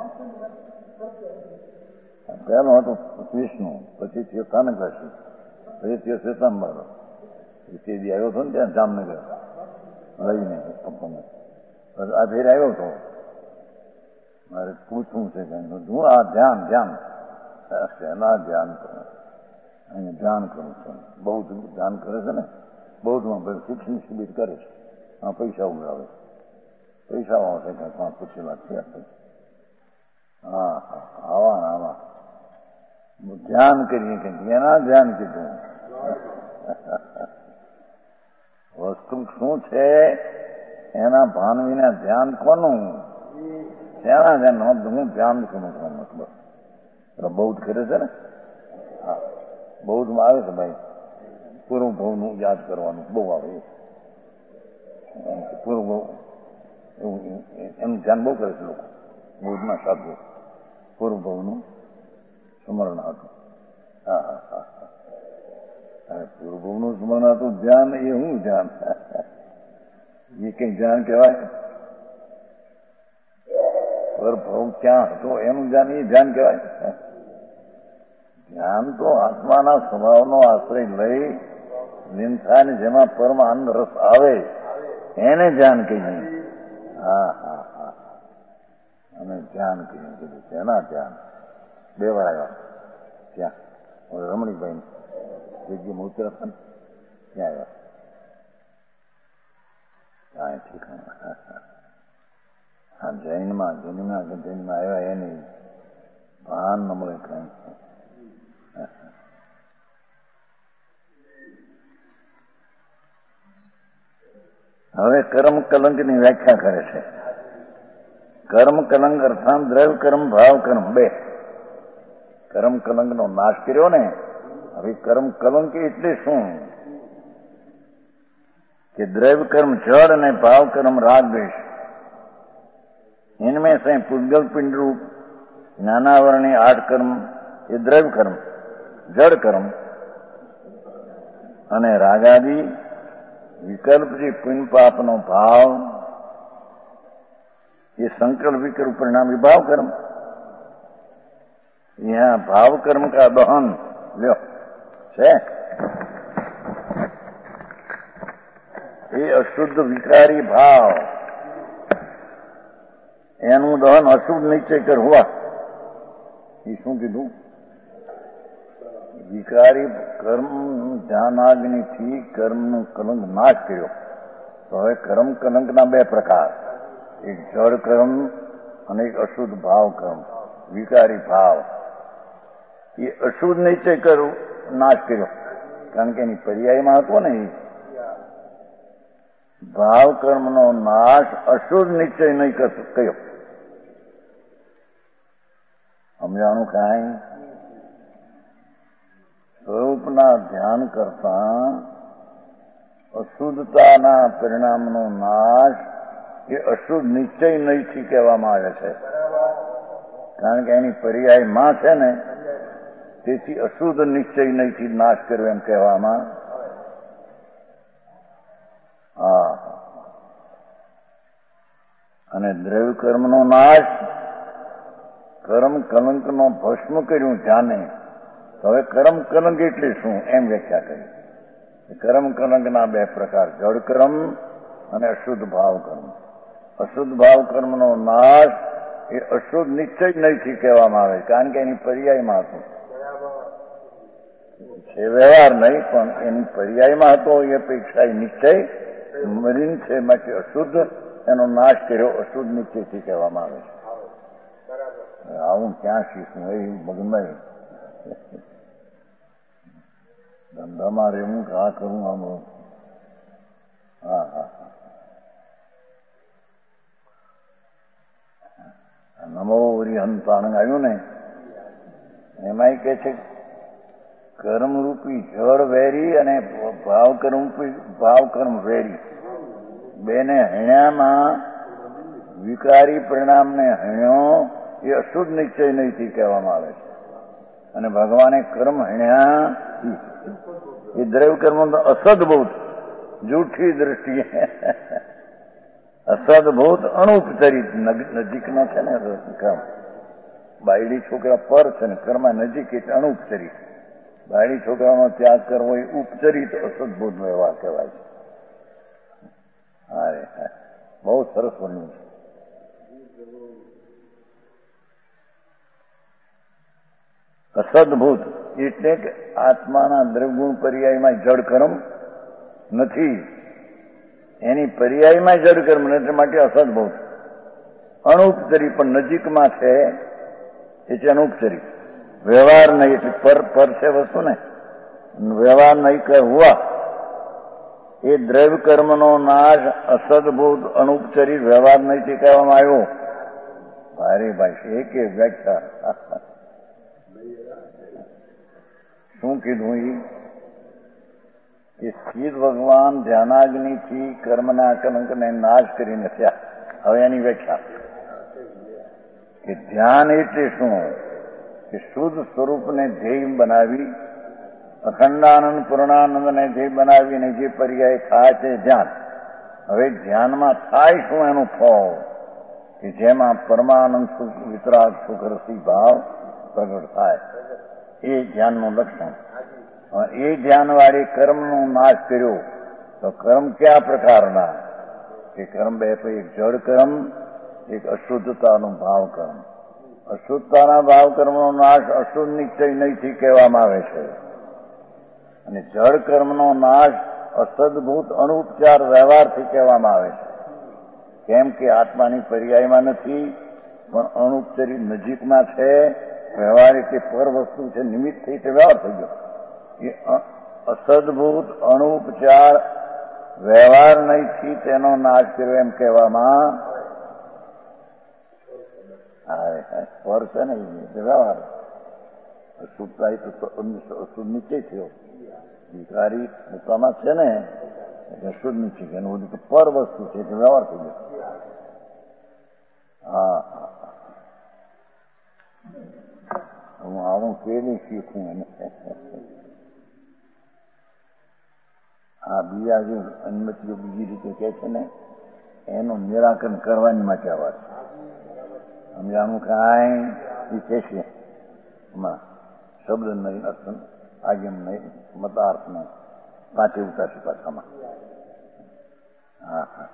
S2: પહેલો હતો વિષ્ણુ, પછી થયો કાનકાશી, પછી થયો શ્વેતાંબર. તે દી આવ્યો હતો ને ત્યાં જામનગર લઈને આપણને આ ફેર આવ્યો હતો. મારે પૂછવું છે કે હું આ ધ્યાન ધ્યાન શેના ધ્યાન કરે અહીંયા ધ્યાન કરું છું. બૌદ્ધ ધ્યાન કરે છે ને બૌદ્ધમાં શિક્ષણ શિબિર કરે છે. આ પૈસા ઉઘરાવે પૈસા આવશે કે પાંચ પૂછેલા થયા. હા હા આવા આવા ધ્યાન કરીએ કે એના ધ્યાન કીધું. વસ્તુ શું છે એના ભાન વિના ધ્યાન કોનું? શેના ધ્યાન? હું ધ્યાન કરું છું મતલબ બૌદ્ધ કરે છે ને. હા બૌદ્ધમાં આવે છે ભાઈ પૂર્વ ભાવનું યાદ કરવાનું બહુ આવે. પૂર્વ ભાવ એવું એનું ધ્યાન બહુ કરે છે લોકો બૌદ્ધના સાધુ. પૂર્વ ભાવનું સ્મરણ હતું. હા હા હા હા. પૂર્વ ભાવનું સ્મરણ હતું ધ્યાન એ શું ધ્યાન? એ કઈ ધ્યાન કહેવાય? પર ભાવ ક્યાં હતો એનું ધ્યાન એ ધ્યાન કહેવાય? ધ્યાન તો આત્માના સ્વભાવનો આશ્રય લઈ લીન થાય ને જેમાં પરમ આનંદ રસ આવે એને ધ્યાન કહીએ. હા હા હા. અને ધ્યાન કહીએ કીધું તેના ધ્યાન બે વાર આવ્યા ત્યાં રમણીભાઈ જગ્યામાં ઉતર્યા ને ત્યાં આવ્યા. કાંઈ ઠીક. હા જૈનમાં જૈનમાં જૈનમાં આવ્યા એની ભાન ન મળે કાંઈ. હવે કર્મ કલંક ની વ્યાખ્યા કરે છે. કર્મ કલંક અર્થાત દ્રવ્ય કર્મ ભાવ કર્મ બે. કર્મ કલંક નો નાશ કર્યો ને. હવે કર્મ કલંક એટલે શું કે દ્રવ્ય કર્મ જળ અને ભાવ કર્મ રાગ દ્વેષ इनमें से पुद्गल पिंड रूप ज्ञानावरणी आठ कर्म ये द्रव्य कर्म जड़ कर्म અને રાગાદી વિકલ્પથી પુણ્ય પાપનો ભાવ એ સંકલ્પ વિકલ્પ परिणाम भाव कर्म. यहाँ भाव कर्म का दहन લ્યો છે એ અશુદ્ધ વિકારી ભાવ એનું દહન અશુદ્ધ નિશ્ચય કર હુઆ. એ શું કીધું? વિકારી કર્મ ધ્યાનાગ્નિથી કર્મનું કલંક નાશ કર્યો. તો હવે કર્મ કલંકના બે પ્રકાર, એક જળ કર્મ અને એક અશુદ્ધ ભાવ કર્મ. વિકારી ભાવ એ અશુદ્ધ નિશ્ચય કર્યો નાશ કર્યો, કારણ કે એની પર્યાયમાં હતો ને ભાવ કર્મનો નાશ અશુદ્ધ નિશ્ચય નહીં કયો. સમજાણું કાંઈ? સ્વરૂપના ધ્યાન કરતા અશુદ્ધતાના પરિણામનો નાશ એ અશુદ્ધ નિશ્ચય નહીંથી કહેવામાં આવે છે. કારણ કે એની પર્યાય માં છે ને, તેથી અશુદ્ધ નિશ્ચય નહીંથી નાશ કર્યો એમ કહેવામાં. હા. અને દ્રવ્ય કર્મનો નાશ, કર્મ કલંકનો ભસ્મ કર્યું ધ્યાને. હવે કર્મ કલંક એટલે શું એમ વ્યાખ્યા કરી. કર્મ કલંકના બે પ્રકાર, જળ કર્મ અને અશુદ્ધ ભાવ કર્મ. અશુદ્ધ ભાવ કર્મનો નાશ એ અશુદ્ધ નિશ્ચય નહીંથી કહેવામાં આવે, કારણ કે એની પર્યાયમાં હતું. છે વ્યવહાર નહીં, પણ એની પર્યાયમાં હતો એ અપેક્ષા નિશ્ચય મરીન છે, માટે અશુદ્ધ એનો નાશ કર્યો અશુદ્ધ નિશ્ચયથી કહેવામાં આવે છે. આવું ક્યાં શીખવું એ મગનભાઈ? ધંધામાં રહેવું કે આ કરવું આમ. હા હા નમો હરિહંતાણંગ આવ્યું ને, એમાં કે છે કર્મરૂપી જળ વેરી અને ભાવકર્મ ભાવકર્મ વેરી બેને હણ્યામાં વિકારી પરિણામને હણ્યો એ અશુદ્ધ નિશ્ચય નહીંથી કહેવામાં આવે છે. અને ભગવાને કર્મ હણ્યા એ દ્રવ્ય કર્મ અસદભૂત જૂઠી દ્રષ્ટિએ અસદભૂત અણુપચરિત નજીકનો છે ને કર્મ. બાયડી છોકરા પર છે ને કર્મ નજીક એટલે અણુપચરિત. બાયડી છોકરાનો ત્યાગ કરવો એ ઉપચરિત અસદભૂત વ્યવહાર કહેવાય છે. હા, બહુ સરસ બન્યું છે. અસદભૂત એટલે કે આત્માના દ્રવગુણ પર્યાયમાં જડ કર્મ નથી, એની પર્યાયમાં જડ કર્મ નથી, માટે અસદભૂત. અણુપચરી પણ નજીકમાં છે એટલે અનુપચરી. વ્યવહાર નહીં એટલે પર પર છે વસ્તુ ને, વ્યવહાર નહીં કહેવા એ દ્રવ્ય કર્મનો નાશ અસદભૂત અનુપચરી વ્યવહાર નહીંથી કહેવામાં આવ્યો. ભારે ભાઈ એક વ્યાખ્યા શું કીધું? એ કે સિદ્ધ ભગવાન ધ્યાનાગ્નિથી કર્મના કલંકને નાશ કરી નથી. હવે એની વ્યાખ્યા કે ધ્યાન એટલે શું? કે શુદ્ધ સ્વરૂપને ધ્યેય બનાવી, અખંડાનંદ પૂર્ણાનંદને ધ્યેય બનાવીને જે પર્યાય થાય છે ધ્યાન. હવે ધ્યાનમાં થાય શું એનું ફળ? કે જેમાં પરમાનંદ સુખ વિતરાગ સુખ રસી ભાવ પ્રગટ થાય, એ ધ્યાનનું લક્ષણ. એ ધ્યાનવાળી કર્મનો નાશ કર્યો તો કર્મ કયા પ્રકારના? કે કર્મ બે, એક જળ કર્મ, એક અશુદ્ધતાનું ભાવ કર્મ. અશુદ્ધતાના ભાવ કર્મનો નાશ અશુદ્ધ નિશ્ચય નહીંથી કહેવામાં આવે છે. અને જળ કર્મનો નાશ અસદભૂત અણુપચાર વ્યવહારથી કહેવામાં આવે છે. કેમ કે આત્માની પર્યાયમાં નથી, પણ અણુપચરી નજીકમાં છે. વ્યવહાર એટલે પર વસ્તુ છે, નિમિત્ત થઈ તે વ્યવહાર થઈ ગયો. એ અસદભૂત અણુપચાર વ્યવહાર નહીંથી તેનો નાશ કર્યો એમ કહેવામાં પર છે ને વ્યવહાર. અશુદ્ધતા એ તો અશુદ્ધ નિશ્ચય થયો. વિકારી પોતામાં છે ને એટલે અશુદ્ધ નિશ્ચય છે. એનું બધું પર વસ્તુ છે એટલે વ્યવહાર થઈ ગયો. હા હું આવું કેવી શીખું એને. આ બીજા જે અનુમતિઓ બીજી રીતે કહે છે ને, એનું નિરાકરણ કરવાની માટે આ વાત સમજાણું કાંઈ એ કહે છે. એમાં શબ્દ નહીં, અર્થ આગેમ નહીં, મતાર્થ નહીં, પાંચે ઉતારશે પાછામાં. હા હા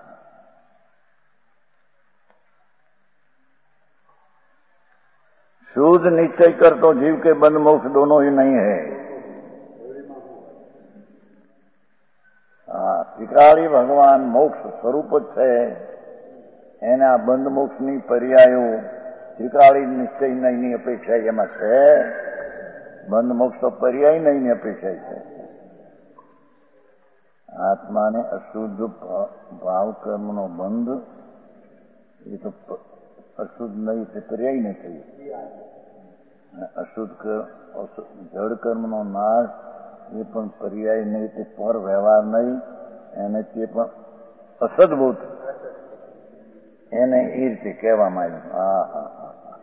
S2: शुद्ध निश्चय कर तो जीव के बंध मोक्ष दोनों ही नहीं है. હા, ત્રિકાળી ભગવાન મોક્ષ સ્વરૂપ જ છે. એના બંધ મોક્ષની પર્યાયો ત્રિકાળી નિશ્ચય નહીંની અપેક્ષા એમાં છે. બંધ મોક્ષ તો પર્યાય નહીંની અપેક્ષા છે. આત્માને અશુદ્ધ ભાવ કર્મનો બંધ, એ તો અશુદ્ધ નહીં તે પર્યાય નહીં થયું. અશુદ્ધ જડ કર્મનો નાશ એ પણ પર્યાય નહીં, તે પર વ્યવહાર નહીં, એને તે પણ અસદભૂત, એને એ રીતે કહેવામાં આવ્યું. હા હા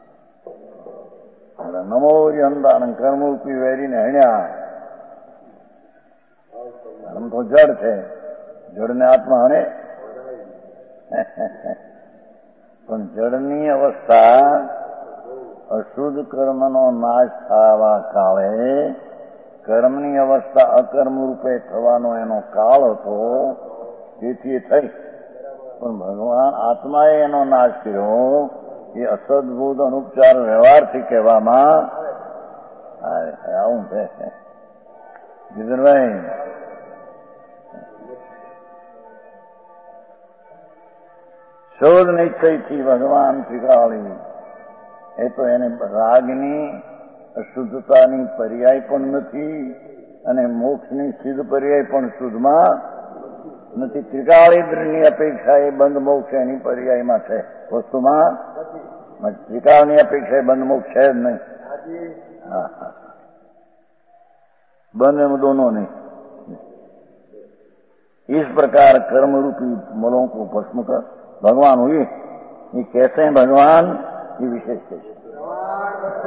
S2: હા નમો અંધાન કર્મરૂપી વેરીને હણ્યા. કર્મ તો જડ છે, જડને આત્મા હણે, પણ જડની અવસ્થા અશુદ્ધ કર્મનો નાશ થવા કાળે કર્મની અવસ્થા અકર્મ રૂપે થવાનો એનો કાળ હતો, તેથી એ થઈ. પણ ભગવાન આત્માએ એનો નાશ કર્યો, એ અસદભૂત અનુપચાર વ્યવહારથી કહેવામાં આવું છે. જીતનભાઈ, શોધ નિશ્ચયથી ભગવાન ત્રિકાળી, એ તો એને રાગની અશુદ્ધતાની પર્યાય પણ નથી અને મોક્ષની સિદ્ધ પર્યાય પણ શુદ્ધમાં નથી. ત્રિકાળીની અપેક્ષા એ બંધ મોક્ષ એની પર્યાયમાં છે. વસ્તુમાં ત્રિકાળની અપેક્ષા એ બંધ મોક્ષ છે જ નહીં. હા હા બંધ એમ દોનો નહીં. इस प्रकार कर्म रूपी मलों को भस्म कर भगवान हुए, ये कैसे हैं भगवान, ये विशेष कैसे